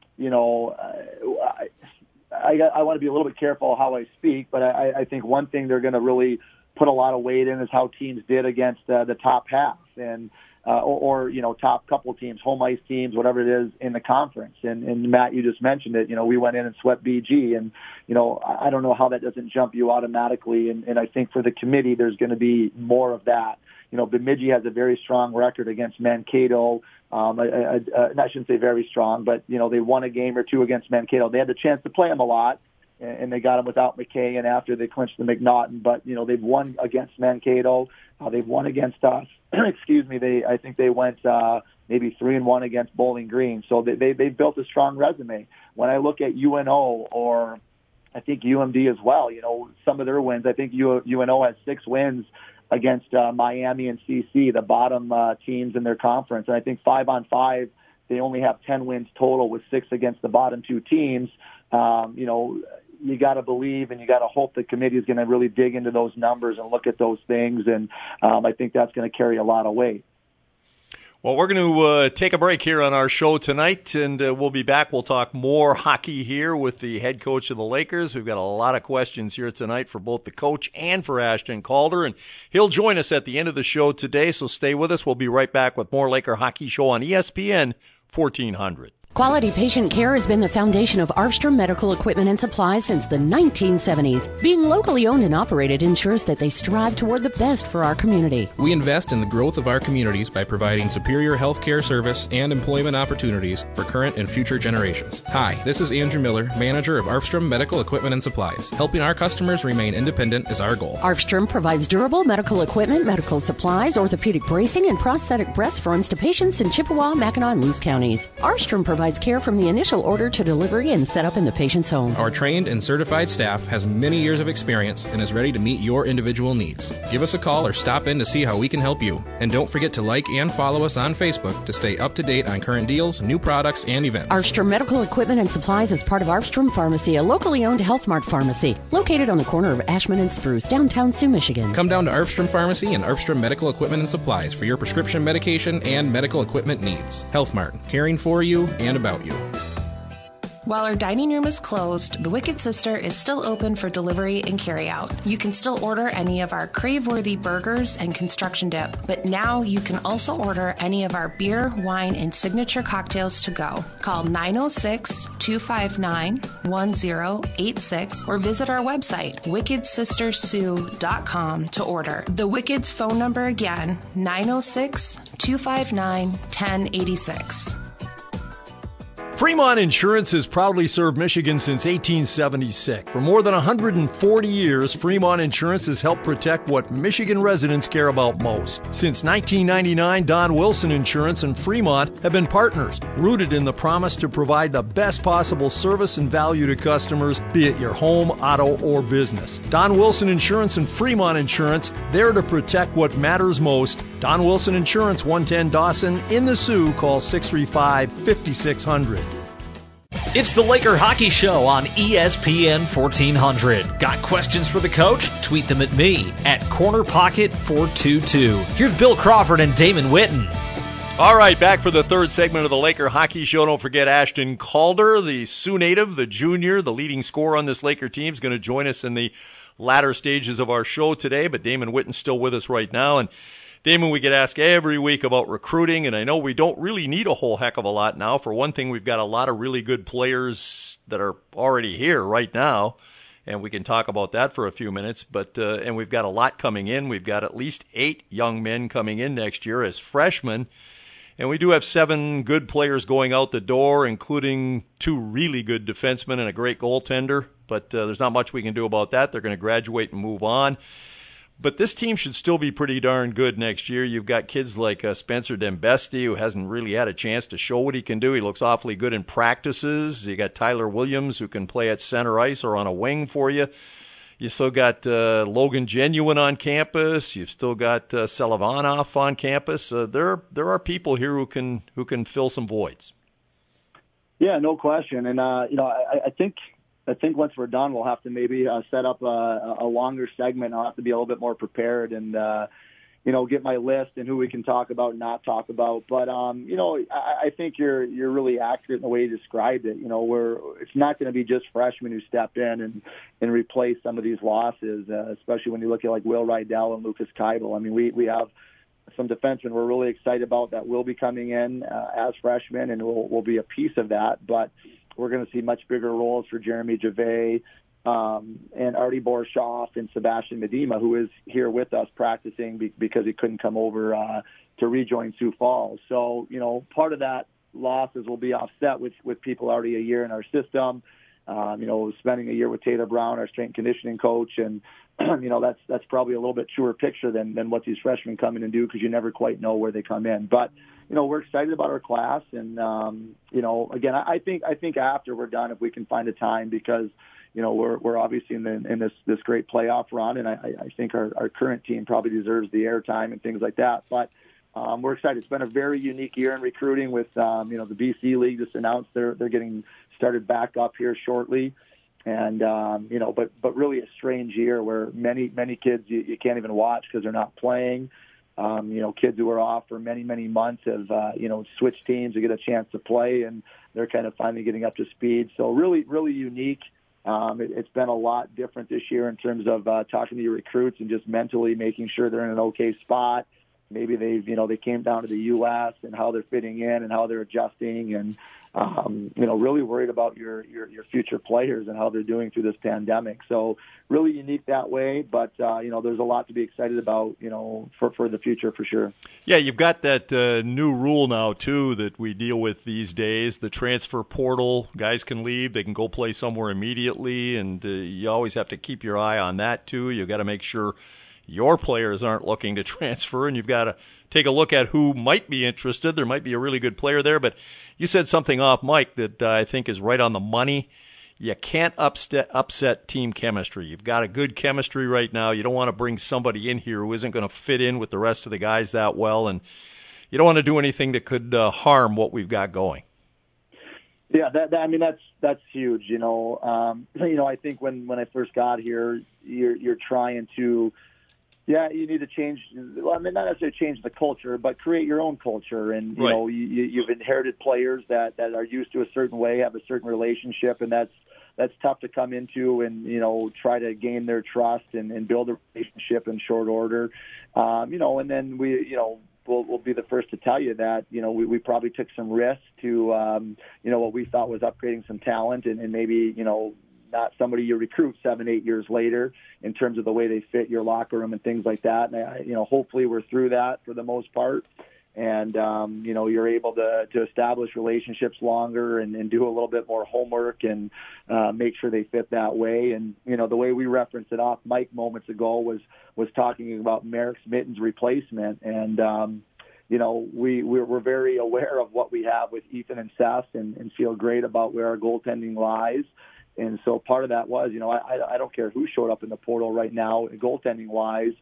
want to be a little bit careful how I speak, but I think one thing they're going to really put a lot of weight in is how teams did against the top half and or top couple teams, home ice teams, whatever it is in the conference. And Matt, you just mentioned it. We went in and swept BG, and I don't know how that doesn't jump you automatically. And I think for the committee, there's going to be more of that. Bemidji has a very strong record against Mankato. I shouldn't say very strong, but they won a game or two against Mankato. They had the chance to play them a lot, and they got them without McKay and after they clinched the McNaughton. But they've won against Mankato. They've won against us. Excuse me. I think they went maybe 3-1 against Bowling Green. So they've built a strong resume. When I look at UNO or I think UMD as well, some of their wins. I think UNO has 6 wins against Miami and CC, the bottom teams in their conference. And I think 5-on-5, they only have 10 wins total with 6 against the bottom 2 teams. you got to believe and you got to hope the committee is going to really dig into those numbers and look at those things. And I think that's going to carry a lot of weight. Well, we're going to take a break here on our show tonight, and we'll be back. We'll talk more hockey here with the head coach of the Lakers. We've got a lot of questions here tonight for both the coach and for Ashton Calder, and he'll join us at the end of the show today, so stay with us. We'll be right back with more Laker Hockey Show on ESPN 1400. Quality patient care has been the foundation of Arfstrom Medical Equipment and Supplies since the 1970s. Being locally owned and operated ensures that they strive toward the best for our community. We invest in the growth of our communities by providing superior health care service and employment opportunities for current and future generations. Hi, this is Andrew Miller, manager of Arfstrom Medical Equipment and Supplies. Helping our customers remain independent is our goal. Arfstrom provides durable medical equipment, medical supplies, orthopedic bracing, and prosthetic breast forms to patients in Chippewa, Mackinac, and Luce counties. Arfstrom provides care from the initial order to delivery and set up in the patient's home. Our trained and certified staff has many years of experience and is ready to meet your individual needs. Give us a call or stop in to see how we can help you. And don't forget to like and follow us on Facebook to stay up to date on current deals, new products, and events. Arfstrom Medical Equipment and Supplies is part of Arfstrom Pharmacy, a locally owned Health Mart pharmacy located on the corner of Ashman and Spruce, downtown Sioux, Michigan. Come down to Arfstrom Pharmacy and Arfstrom Medical Equipment and Supplies for your prescription medication and medical equipment needs. Health Mart, caring for you and about you. While our dining room is closed, the Wicked Sister is still open for delivery and carryout. You can still order any of our crave-worthy burgers and construction dip, but now you can also order any of our beer, wine, and signature cocktails to go. Call 906-259-1086 or visit our website, wickedsisterssioux.com, to order. The Wicked's phone number again, 906-259-1086. Fremont Insurance has proudly served Michigan since 1876. For more than 140 years, Fremont Insurance has helped protect what Michigan residents care about most. Since 1999, Don Wilson Insurance and Fremont have been partners, rooted in the promise to provide the best possible service and value to customers, be it your home, auto, or business. Don Wilson Insurance and Fremont Insurance, there to protect what matters most. Don Wilson Insurance, 110 Dawson, in the Sioux. Call 635-5600. It's the Laker Hockey Show on ESPN 1400. Got questions for the coach? Tweet them at me at CornerPocket422. Here's Bill Crawford and Damon Witten. All right, back for the third segment of the Laker Hockey Show. Don't forget Ashton Calder, the Sioux native, the junior, the leading scorer on this Laker team, is going to join us in the latter stages of our show today. But Damon Witten's still with us right now. And Damon, we get asked every week about recruiting, and I know we don't really need a whole heck of a lot now. For one thing, we've got a lot of really good players that are already here right now, and we can talk about that for a few minutes. But and we've got a lot coming in. We've got at least 8 young men coming in next year as freshmen, and we do have 7 good players going out the door, including 2 really good defensemen and a great goaltender. But there's not much we can do about that. They're going to graduate and move on. But this team should still be pretty darn good next year. You've got kids like Spencer Dembesti, who hasn't really had a chance to show what he can do. He looks awfully good in practices. You got Tyler Williams, who can play at center ice or on a wing for you. You still got Logan Genuine on campus. You've still got Selivanoff on campus. There are people here who can fill some voids. Yeah, no question. And I think once we're done, we'll have to maybe set up a longer segment. I'll have to be a little bit more prepared and, get my list and who we can talk about and not talk about. But, I think you're really accurate in the way you described it. It's not going to be just freshmen who step in and replace some of these losses, especially when you look at like Will Rydell and Lucas Keibel. I mean, we have some defensemen we're really excited about that will be coming in as freshmen and will be a piece of that. But we're going to see much bigger roles for Jeremy Gervais and Artie Borshoff and Sebastian Medema, who is here with us practicing because he couldn't come over to rejoin Sioux Falls. So, part of that losses will be offset with people already a year in our system. Spending a year with Taylor Brown, our strength and conditioning coach, and that's probably a little bit truer picture than what these freshmen come in and do, because you never quite know where they come in. But we're excited about our class, and again, I think after we're done, if we can find a time, because we're obviously in this great playoff run, and I think our current team probably deserves the airtime and things like that. But we're excited. It's been a very unique year in recruiting with the BC League just announced they're getting started back up here shortly. And, but really a strange year where many kids you can't even watch because they're not playing. Kids who are off for many, many months have, switched teams to get a chance to play, and they're kind of finally getting up to speed. So really, really unique. It's been a lot different this year in terms of talking to your recruits and just mentally making sure they're in an okay spot. Maybe they came down to the U.S. and how they're fitting in and how they're adjusting, and really worried about your future players and how they're doing through this pandemic. So really unique that way, but there's a lot to be excited about, for the future for sure. Yeah, you've got that new rule now too that we deal with these days, the transfer portal. Guys can leave, they can go play somewhere immediately, and you always have to keep your eye on that too. You've got to make sure your players aren't looking to transfer, and you've got to take a look at who might be interested. There might be a really good player there, but you said something off mic that I think is right on the money. You can't upset team chemistry. You've got a good chemistry right now. You don't want to bring somebody in here who isn't going to fit in with the rest of the guys that well, and you don't want to do anything that could harm what we've got going. Yeah, that's huge. I think when I first got here, you're trying to. Yeah, you need to change. Well, not necessarily change the culture, but create your own culture. And you've inherited players that are used to a certain way, have a certain relationship, and that's tough to come into and try to gain their trust and build a relationship in short order. And then we'll be the first to tell you that we probably took some risks to what we thought was upgrading some talent and maybe not somebody you recruit 7-8 years later in terms of the way they fit your locker room and things like that. And hopefully we're through that for the most part. And, you're able to establish relationships longer and do a little bit more homework and make sure they fit that way. And, the way we referenced it off Mike moments ago was talking about Merrick Mitten's replacement. And, we're very aware of what we have with Ethan and Seth and feel great about where our goaltending lies. And so part of that was, I don't care who showed up in the portal right now, goaltending-wise,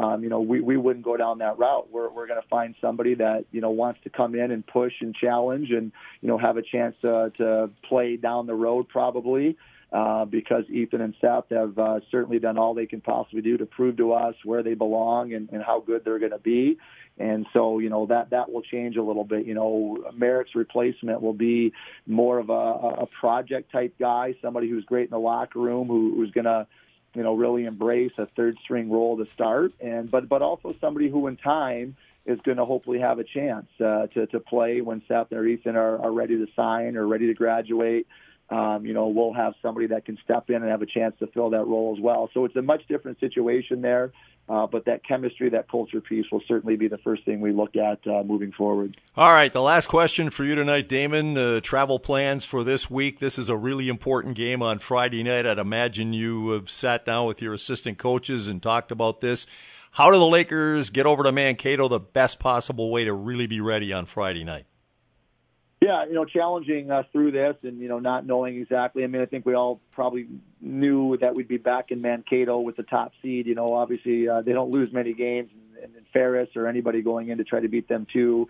we wouldn't go down that route. We're going to find somebody that, wants to come in and push and challenge and, have a chance to play down the road probably because Ethan and Seth have certainly done all they can possibly do to prove to us where they belong and how good they're going to be. And so, that will change a little bit. Merrick's replacement will be more of a project type guy, somebody who's great in the locker room, who's going to, really embrace a third string role to start. But also somebody who in time is going to hopefully have a chance to play when Seth or Ethan are ready to sign or ready to graduate. We'll have somebody that can step in and have a chance to fill that role as well. So it's a much different situation there. But that chemistry, that culture piece will certainly be the first thing we look at moving forward. All right, the last question for you tonight, Damon. Travel plans for this week. This is a really important game on Friday night. I'd imagine you have sat down with your assistant coaches and talked about this. How do the Lakers get over to Mankato the best possible way to really be ready on Friday night? Yeah, challenging through this and, not knowing exactly. I think we all probably knew that we'd be back in Mankato with the top seed. Obviously they don't lose many games, and Ferris or anybody going in to try to beat them too,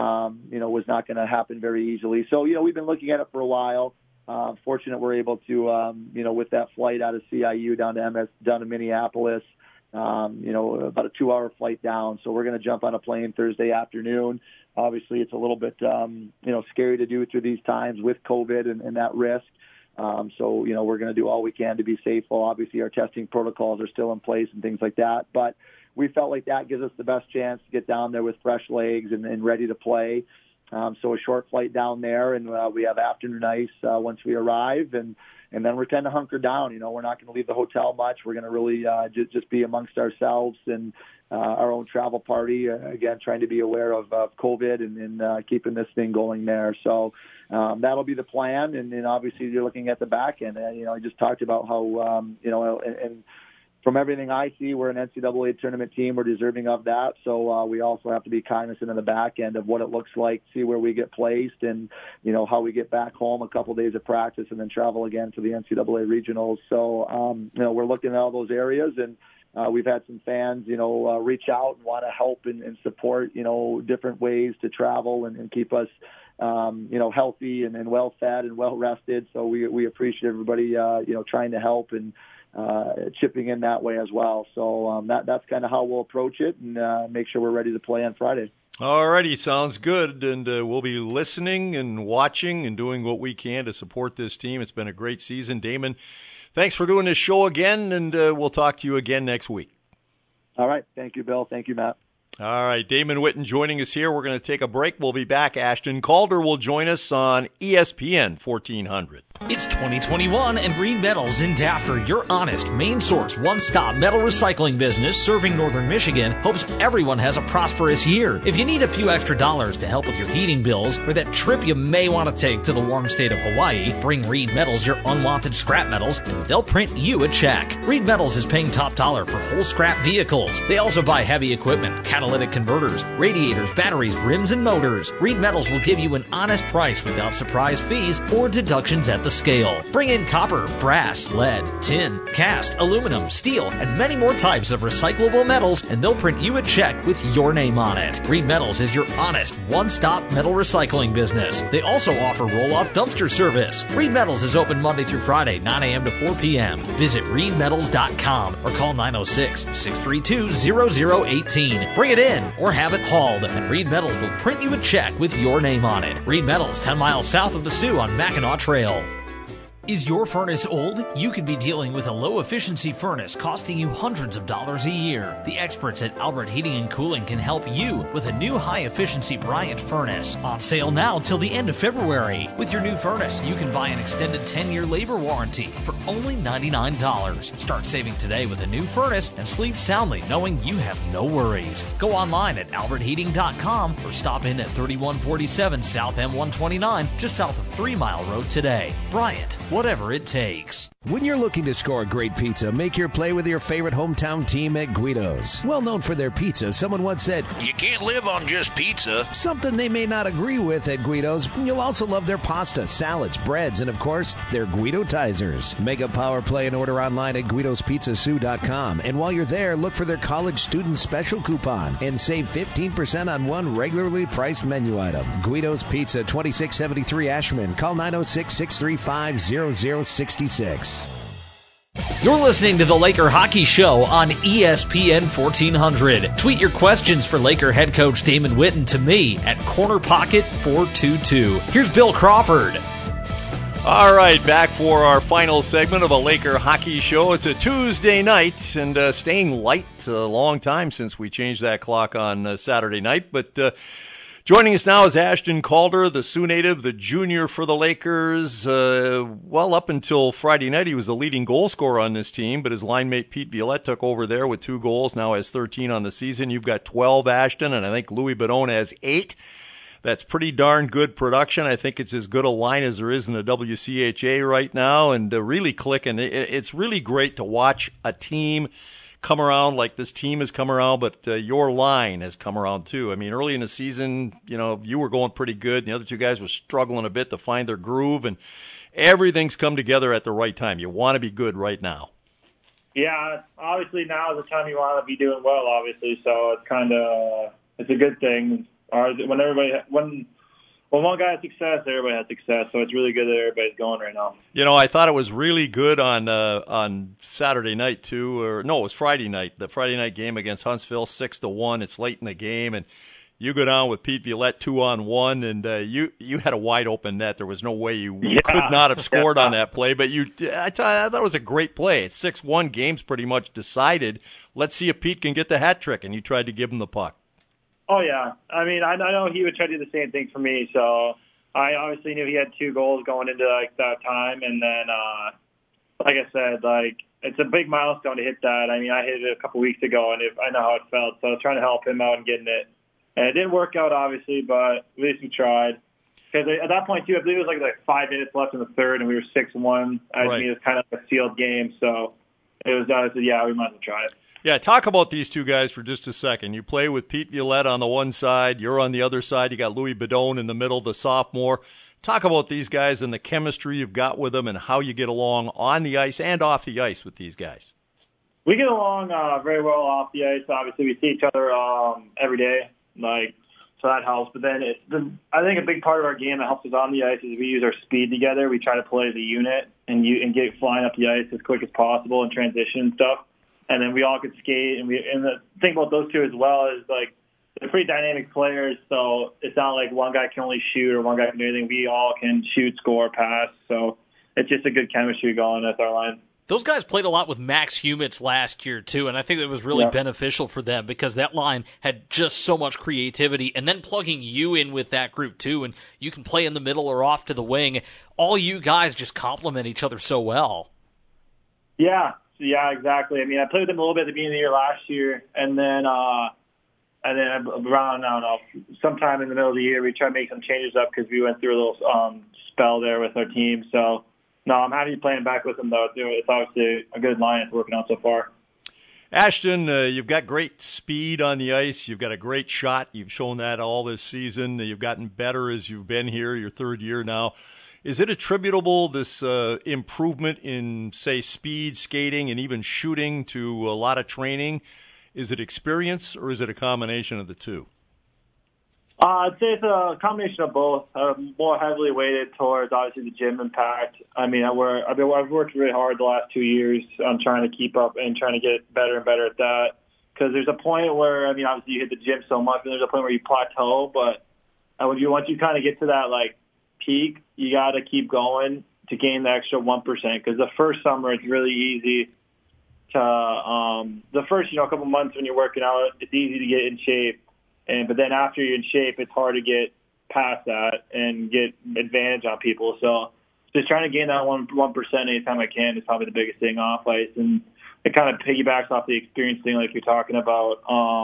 was not going to happen very easily. So, we've been looking at it for a while. Fortunate we're able to, with that flight out of CIU down to Minneapolis, about a 2-hour flight down. So we're going to jump on a plane Thursday afternoon. Obviously, it's a little bit, scary to do through these times with COVID and that risk. So, we're going to do all we can to be safe. Well, obviously, our testing protocols are still in place and things like that. But we felt like that gives us the best chance to get down there with fresh legs and ready to play. So a short flight down there, and we have afternoon ice once we arrive. And then we're kind of hunkered down. We're not going to leave the hotel much. We're going to really just be amongst ourselves and our own travel party, again, trying to be aware of COVID and keeping this thing going there. So that'll be the plan. And obviously you're looking at the back end. I just talked about how, and from everything I see, we're an NCAA tournament team. We're deserving of that. So we also have to be cognizant of the back end of what it looks like, see where we get placed and, how we get back home a couple of days of practice and then travel again to the NCAA regionals. So, we're looking at all those areas and we've had some fans, reach out and want to help and support, different ways to travel and keep us, healthy and well fed and well rested. So we appreciate everybody, trying to help and chipping in that way as well. So that's kind of how we'll approach it and make sure we're ready to play on Friday. All righty, sounds good, and we'll be listening and watching and doing what we can to support this team. It's been a great season. Damon, thanks for doing this show again, and we'll talk to you again next week. All right. Thank you, Bill. Thank you, Matt. All right, Damon Whitten joining us here. We're going to take a break. We'll be back. Ashton Calder will join us on ESPN 1400. It's 2021 and Reed Metals in Dafter, your honest, main source, one-stop metal recycling business serving northern Michigan, hopes everyone has a prosperous year. If you need a few extra dollars to help with your heating bills or that trip you may want to take to the warm state of Hawaii, bring Reed Metals your unwanted scrap metals and they'll print you a check. Reed Metals is paying top dollar for whole scrap vehicles. They also buy heavy equipment, catalytic converters, radiators, batteries, rims, and motors. Reed Metals will give you an honest price without surprise fees or deductions at the scale. Bring in copper, brass, lead, tin, cast, aluminum, steel, and many more types of recyclable metals, and they'll print you a check with your name on it. Reed Metals is your honest, one-stop metal recycling business. They also offer roll-off dumpster service. Reed Metals is open Monday through Friday, 9 a.m. to 4 p.m. Visit reedmetals.com or call 906-632-0018. Bring it in or have it hauled, and Reed Metals will print you a check with your name on it. Reed Metals, 10 miles south of the Sioux on Mackinac Trail. Is your furnace old? You could be dealing with a low-efficiency furnace costing you hundreds of dollars a year. The experts at Albert Heating and Cooling can help you with a new high-efficiency Bryant furnace. On sale now till the end of February. With your new furnace, you can buy an extended 10-year labor warranty for only $99. Start saving today with a new furnace and sleep soundly knowing you have no worries. Go online at albertheating.com or stop in at 3147 South M129 just south of 3 Mile Road today. Bryant, whatever it takes. When you're looking to score great pizza, make your play with your favorite hometown team at Guido's. Well known for their pizza, someone once said, "You can't live on just pizza." Something they may not agree with at Guido's. You'll also love their pasta, salads, breads, and of course, their Guido-tizers. Make a power play and order online at GuidosPizzaSoup.com. And while you're there, look for their college student special coupon and save 15% on one regularly priced menu item. Guido's Pizza, 2673 Ashman. Call 906-635-0066. You're listening to the Laker Hockey Show on ESPN 1400. Tweet your questions for Laker head coach Damon Whitten to me at CornerPocket422. Here's Bill Crawford. All right, back for our final segment of a Laker Hockey Show. It's a Tuesday night, and staying light a long time since we changed that clock on Saturday night, but joining us now is Ashton Calder, the Sioux native, the junior for the Lakers. Well, up until Friday night, he was the leading goal scorer on this team, but his line mate Pete Violette took over there with 2 goals, now has 13 on the season. You've got 12, Ashton, and I think Louis Bedone has 8. That's pretty darn good production. I think it's as good a line as there is in the WCHA right now, and really clicking. It's really great to watch a team come around like this team has come around, but your line has come around too. I mean, early in the season, you were going pretty good, and the other two guys were struggling a bit to find their groove, and everything's come together at the right time. You want to be good right now. Yeah, obviously now is the time you want to be doing well, obviously, so it's a good thing. When one guy has success, everybody has success. So it's really good that everybody's going right now. I thought it was really good on Saturday night too, it was Friday night. The Friday night game against Huntsville, 6-1. It's late in the game, and you go down with Pete Violette 2-on-1, and you had a wide open net. There was no way you could not have scored on that play. But I thought it was a great play. It's 6-1. Game's pretty much decided. Let's see if Pete can get the hat trick, and you tried to give him the puck. Oh, yeah. I mean, I know he would try to do the same thing for me, so I obviously knew he had 2 goals going into that time. And then, like I said, it's a big milestone to hit that. I mean, I hit it a couple weeks ago, and I know how it felt, so I was trying to help him out and getting it. And it didn't work out, obviously, but at least we tried. Because at that point, too, I believe it was like 5 minutes left in the third, and we were 6-1. I mean, it was kind of a sealed game, so it was, I said, yeah, we might as well try it. Yeah, talk about these two guys for just a second. You play with Pete Violette on the one side. You're on the other side. You got Louis Bedone in the middle, the sophomore. Talk about these guys and the chemistry you've got with them and how you get along on the ice and off the ice with these guys. We get along very well off the ice. Obviously, we see each other every day, so that helps. But then I think a big part of our game that helps us on the ice is we use our speed together. We try to play as a unit and get flying up the ice as quick as possible in transition and stuff. And then we all could skate. And the thing about those two as well is, like, they're pretty dynamic players, so it's not like one guy can only shoot or one guy can do anything. We all can shoot, score, pass. So it's just a good chemistry going with our line. Those guys played a lot with Max Humitz last year, too, and I think it was really beneficial for them because that line had just so much creativity, and then plugging you in with that group, too, and you can play in the middle or off to the wing. All you guys just complement each other so well. Yeah, exactly. I mean, I played with them a little bit at the beginning of the year last year, and then around, I don't know, sometime in the middle of the year, we tried to make some changes up because we went through a little spell there with our team, so... No, I'm happy playing back with them, though. It's obviously a good line it's working out so far. Ashton, you've got great speed on the ice. You've got a great shot. You've shown that all this season. You've gotten better as you've been here, your third year now. Is it attributable, this improvement in, say, speed, skating, and even shooting to a lot of training? Is it experience, or is it a combination of the two? I'd say it's a combination of both. More heavily weighted towards, obviously, the gym impact. I mean, I've worked really hard the last 2 years on trying to keep up and trying to get better and better at that. Because there's a point where, I mean, obviously you hit the gym so much, and there's a point where you plateau. But once you kind of get to that, like, peak, you got to keep going to gain the extra 1%. Because the first summer, it's really easy to the first, couple months when you're working out, it's easy to get in shape. But then after you're in shape, it's hard to get past that and get advantage on people. So just trying to gain that 1% anytime I can is probably the biggest thing off ice. And it kind of piggybacks off the experience thing like you're talking about.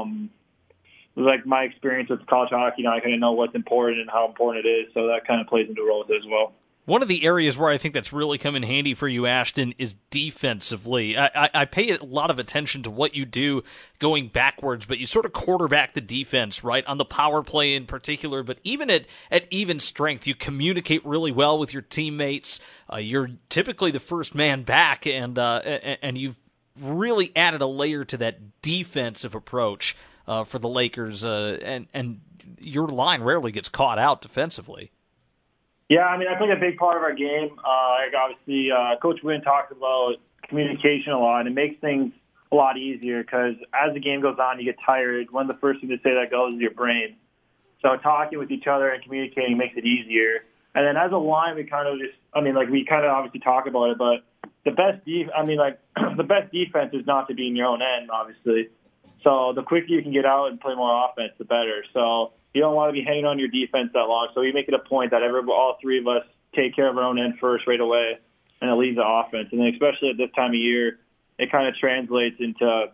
Like my experience with college hockey, I kind of know what's important and how important it is. So that kind of plays into a role as well. One of the areas where I think that's really come in handy for you, Ashton, is defensively. I pay a lot of attention to what you do going backwards, but you sort of quarterback the defense, right, on the power play in particular, but even at even strength, you communicate really well with your teammates. You're typically the first man back, and you've really added a layer to that defensive approach for the Lakers, and your line rarely gets caught out defensively. Yeah, I mean, I think a big part of our game, obviously, Coach Wynn talks about communication a lot, and it makes things a lot easier because as the game goes on, you get tired. One of the first things to say that goes is your brain. So talking with each other and communicating makes it easier. And then as a line, we kind of obviously talk about it, but the best defense is not to be in your own end, obviously. So the quicker you can get out and play more offense, the better. So you don't want to be hanging on your defense that long. So we make it a point that all three of us take care of our own end first right away, and it leads the offense. And then especially at this time of year, it kind of translates into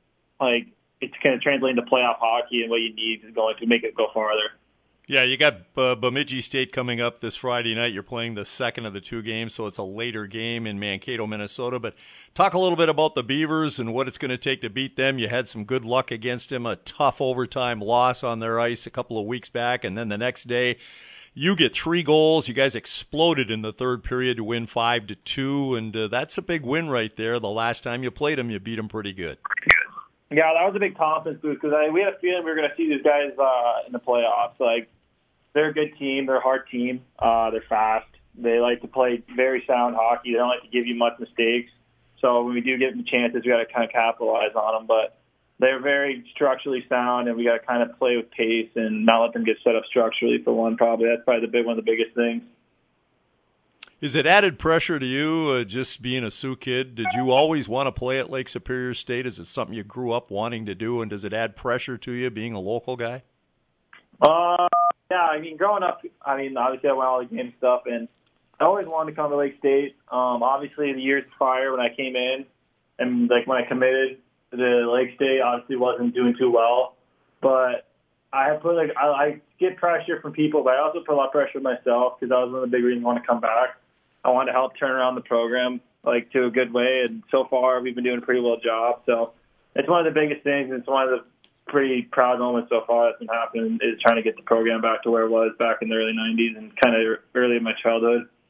playoff hockey and what you need is going to make it go farther. Yeah, you got Bemidji State coming up this Friday night. You're playing the second of the two games, so it's a later game in Mankato, Minnesota. But talk a little bit about the Beavers and what it's going to take to beat them. You had some good luck against them, a tough overtime loss on their ice a couple of weeks back, and then the next day you get 3 goals. You guys exploded in the third period to win 5-2, and that's a big win right there. The last time you played them, you beat them pretty good. Yeah, that was a big confidence boost because we had a feeling we were going to see these guys in the playoffs. Like, they're a good team. They're a hard team. They're fast. They like to play very sound hockey. They don't like to give you much mistakes. So when we do get the chances, we got to kind of capitalize on them. But they're very structurally sound, and we got to kind of play with pace and not let them get set up structurally for one. Probably that's probably one of the biggest things. Is it added pressure to you, just being a Sioux kid? Did you always want to play at Lake Superior State? Is it something you grew up wanting to do, and does it add pressure to you being a local guy? Yeah, I mean, growing up, obviously I went all the game stuff, and I always wanted to come to Lake State. Obviously, the years prior when I came in and, when I committed to Lake State, obviously wasn't doing too well. But I get pressure from people, but I also put a lot of pressure on myself because that was one of the big reasons I want to come back. I wanted to help turn around the program, to a good way, and so far we've been doing a pretty well job. So it's one of the biggest things, and it's one of the pretty proud moments so far that's been happening is trying to get the program back to where it was back in the early 90s and kind of early in my childhood.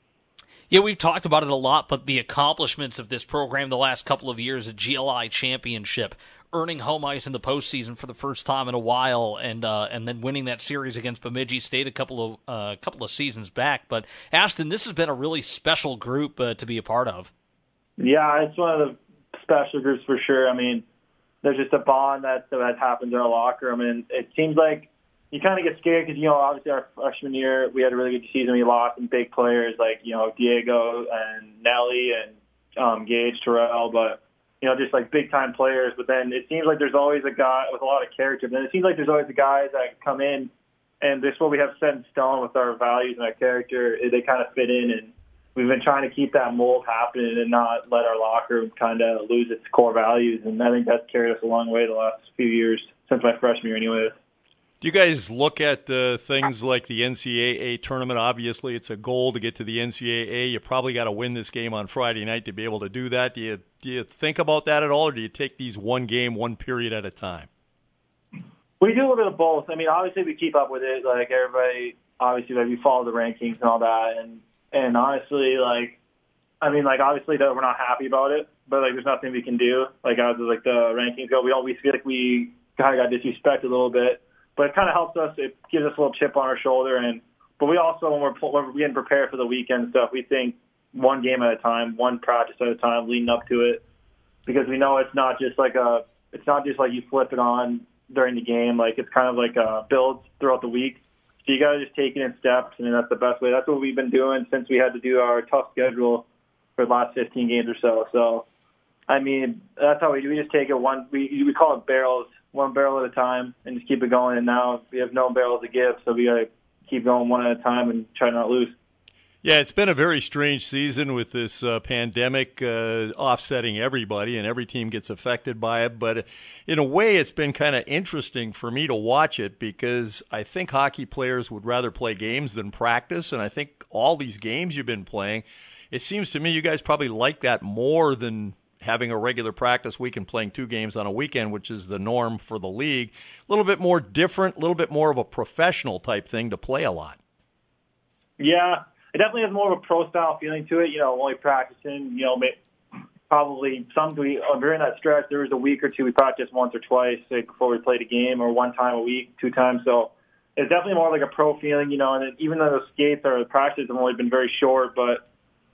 Yeah, we've talked about it a lot, but the accomplishments of this program the last couple of years, a GLI championship, earning home ice in the postseason for the first time in a while, and then winning that series against Bemidji State a couple of seasons back. But Ashton, this has been a really special group to be a part of. Yeah, it's one of the special groups for sure. I mean, there's just a bond that happens in our locker room, and it seems like you kind of get scared because, obviously our freshman year, we had a really good season. We lost some big players like, Diego and Nelly and Gage Terrell, but, just like big-time players. But then it seems like there's always a guy with a lot of character. Then it seems like there's always the guys that come in, and this is what we have set in stone with our values and our character. They kind of fit in, and we've been trying to keep that mold happening and not let our locker room kind of lose its core values. And I think that's carried us a long way the last few years, since my freshman year anyways. Do you guys look at things like the NCAA tournament? Obviously, it's a goal to get to the NCAA. You probably got to win this game on Friday night to be able to do that. Do you think about that at all, or do you take these one game, one period at a time? We do a little bit of both. I mean, obviously, we keep up with it. Like, everybody, obviously, like, we follow the rankings and all that. And honestly, obviously, we're not happy about it, but, there's nothing we can do. Like, as the rankings go, we always feel like we kind of got disrespected a little bit. But it kind of helps us. It gives us a little chip on our shoulder. But we also, when we're getting prepared for the weekend stuff, we think one game at a time, one practice at a time, leading up to it, because we know it's not just like you flip it on during the game. Like, it's kind of like builds throughout the week. So you got to just take it in steps, and that's the best way. That's what we've been doing since we had to do our tough schedule for the last 15 games or so. So, I mean, that's how we do. We just take it we call it barrels. One barrel at a time, and just keep it going. And now we have no barrels to give, so we got to keep going one at a time and try not to lose. Yeah, it's been a very strange season with this pandemic offsetting everybody, and every team gets affected by it. But in a way, it's been kind of interesting for me to watch it, because I think hockey players would rather play games than practice. And I think all these games you've been playing, it seems to me you guys probably like that more than having a regular practice week and playing 2 games on a weekend, which is the norm for the league. A little bit more different, a little bit more of a professional type thing to play a lot. Yeah, it definitely has more of a pro-style feeling to it, only practicing, probably during that stretch, there was a week or two we practiced once or twice before we played a game, or one time a week, 2 times. So it's definitely more like a pro feeling, and even though the skates or the practices have only been very short, but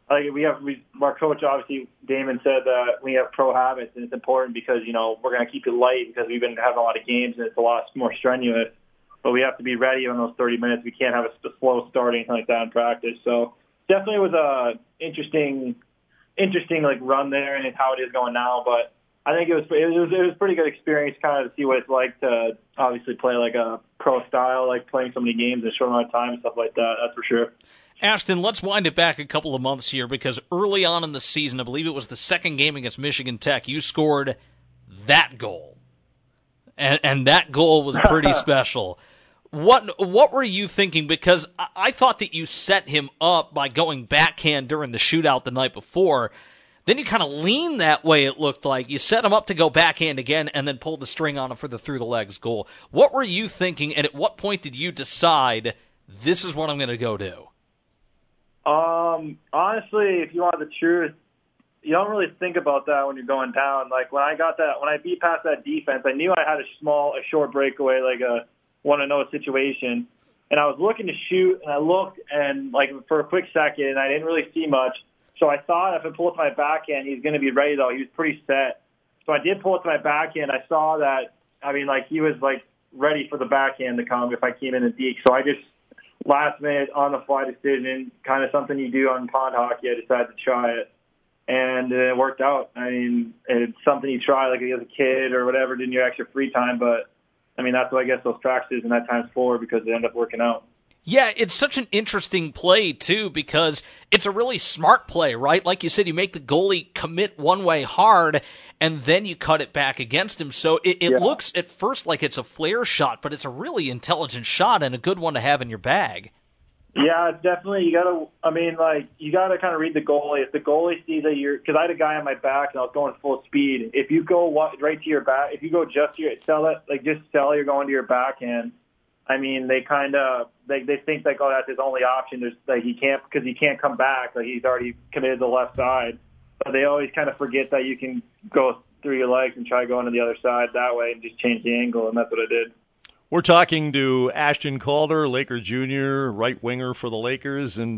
our coach, obviously, Damon, said that we have pro habits, and it's important because, we're going to keep it light because we've been having a lot of games and it's a lot more strenuous. But we have to be ready on those 30 minutes. We can't have a slow start or anything like that in practice. So definitely was a interesting run there, and it's how it is going now. But I think it was a pretty good experience kind of to see what it's like to obviously play like a pro style, like playing so many games in a short amount of time and stuff like that. That's for sure. Ashton, let's wind it back a couple of months here, because early on in the season, I believe it was the second game against Michigan Tech, you scored that goal. And that goal was pretty special. What were you thinking? Because I thought that you set him up by going backhand during the shootout the night before. Then you kind of leaned that way, it looked like. You set him up to go backhand again and then pulled the string on him for the through-the-legs goal. What were you thinking, and at what point did you decide, this is what I'm going to go do? Honestly, if you want the truth, you don't really think about that when you're going down. Like, when I beat past that defense, I knew I had a short breakaway, like a 1-0 situation. And I was looking to shoot, and I looked, and for a quick second, and I didn't really see much. So I thought if I pull it to my backhand, he's going to be ready, though. He was pretty set. So I did pull it to my backhand. I saw that, he was, ready for the backhand to come if I came in the deke. So I just, last minute, on-the-fly decision, kind of something you do on pond hockey, I decided to try it. And it worked out. It's something you try, as a kid or whatever, in your extra free time. But, that's what I guess those practices and that times 4, because they end up working out. Yeah, it's such an interesting play, too, because it's a really smart play, right? Like you said, you make the goalie commit one way hard, and then you cut it back against him. So it looks at first like it's a flare shot, but it's a really intelligent shot and a good one to have in your bag. Yeah, it's definitely, you got to kind of read the goalie. If the goalie sees that because I had a guy on my back and I was going full speed. If you go right to your back, if you go just to your, just sell you're going to your backhand, I mean, they kind of they think like, oh, that's his only option. There's like he can't come back. Like he's already committed to the left side. But they always kind of forget that you can go through your legs and try going to the other side that way and just change the angle, and that's what I did. We're talking to Ashton Calder, Laker junior, right winger for the Lakers. And,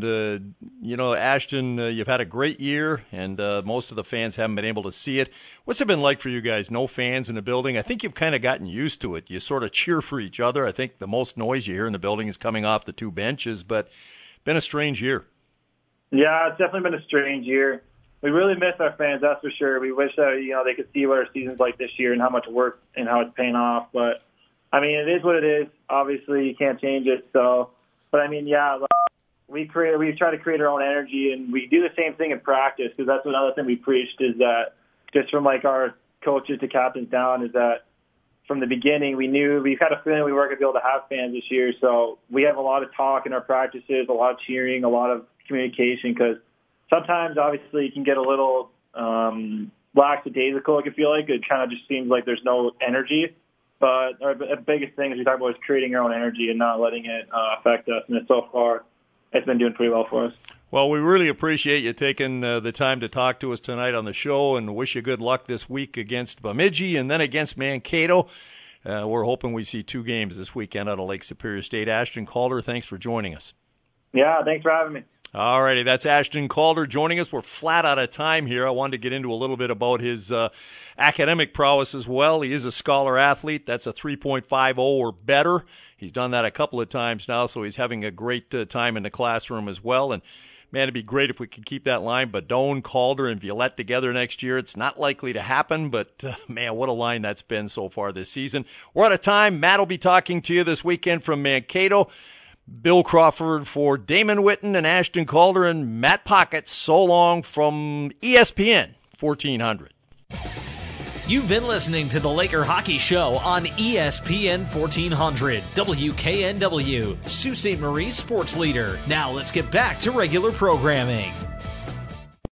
Ashton, you've had a great year, and most of the fans haven't been able to see it. What's it been like for you guys? No fans in the building? I think you've kind of gotten used to it. You sort of cheer for each other. I think the most noise you hear in the building is coming off the two benches, but been a strange year. Yeah, it's definitely been a strange year. We really miss our fans, that's for sure. We wish that, they could see what our season's like this year and how much work and how it's paying off, but I mean, it is what it is. Obviously, you can't change it. So, but I mean, yeah, we try to create our own energy, and we do the same thing in practice because that's another thing we preached is that just from like our coaches to captains down is that from the beginning we've had a feeling we weren't going to be able to have fans this year. So we have a lot of talk in our practices, a lot of cheering, a lot of communication because sometimes obviously it can get a little lackadaisical. I feel like it kind of just seems like there's no energy. But our biggest thing, as we talk about, is creating our own energy and not letting it affect us. And so far, it's been doing pretty well for us. Well, we really appreciate you taking the time to talk to us tonight on the show and wish you good luck this week against Bemidji and then against Mankato. We're hoping we see 2 games this weekend out of Lake Superior State. Ashton Calder, thanks for joining us. Yeah, thanks for having me. All righty, that's Ashton Calder joining us. We're flat out of time here. I wanted to get into a little bit about his academic prowess as well. He is a scholar athlete. That's a 3.50 or better. He's done that a couple of times now, so he's having a great time in the classroom as well. And, man, it'd be great if we could keep that line. Badone, Calder, and Violette together next year. It's not likely to happen, but, man, what a line that's been so far this season. We're out of time. Matt will be talking to you this weekend from Mankato. Bill Crawford for Damon Witten and Ashton Calder and Matt Pocket. So long from ESPN 1400. You've been listening to the Laker Hockey Show on ESPN 1400, WKNW, Sault Ste. Marie sports leader. Now let's get back to regular programming.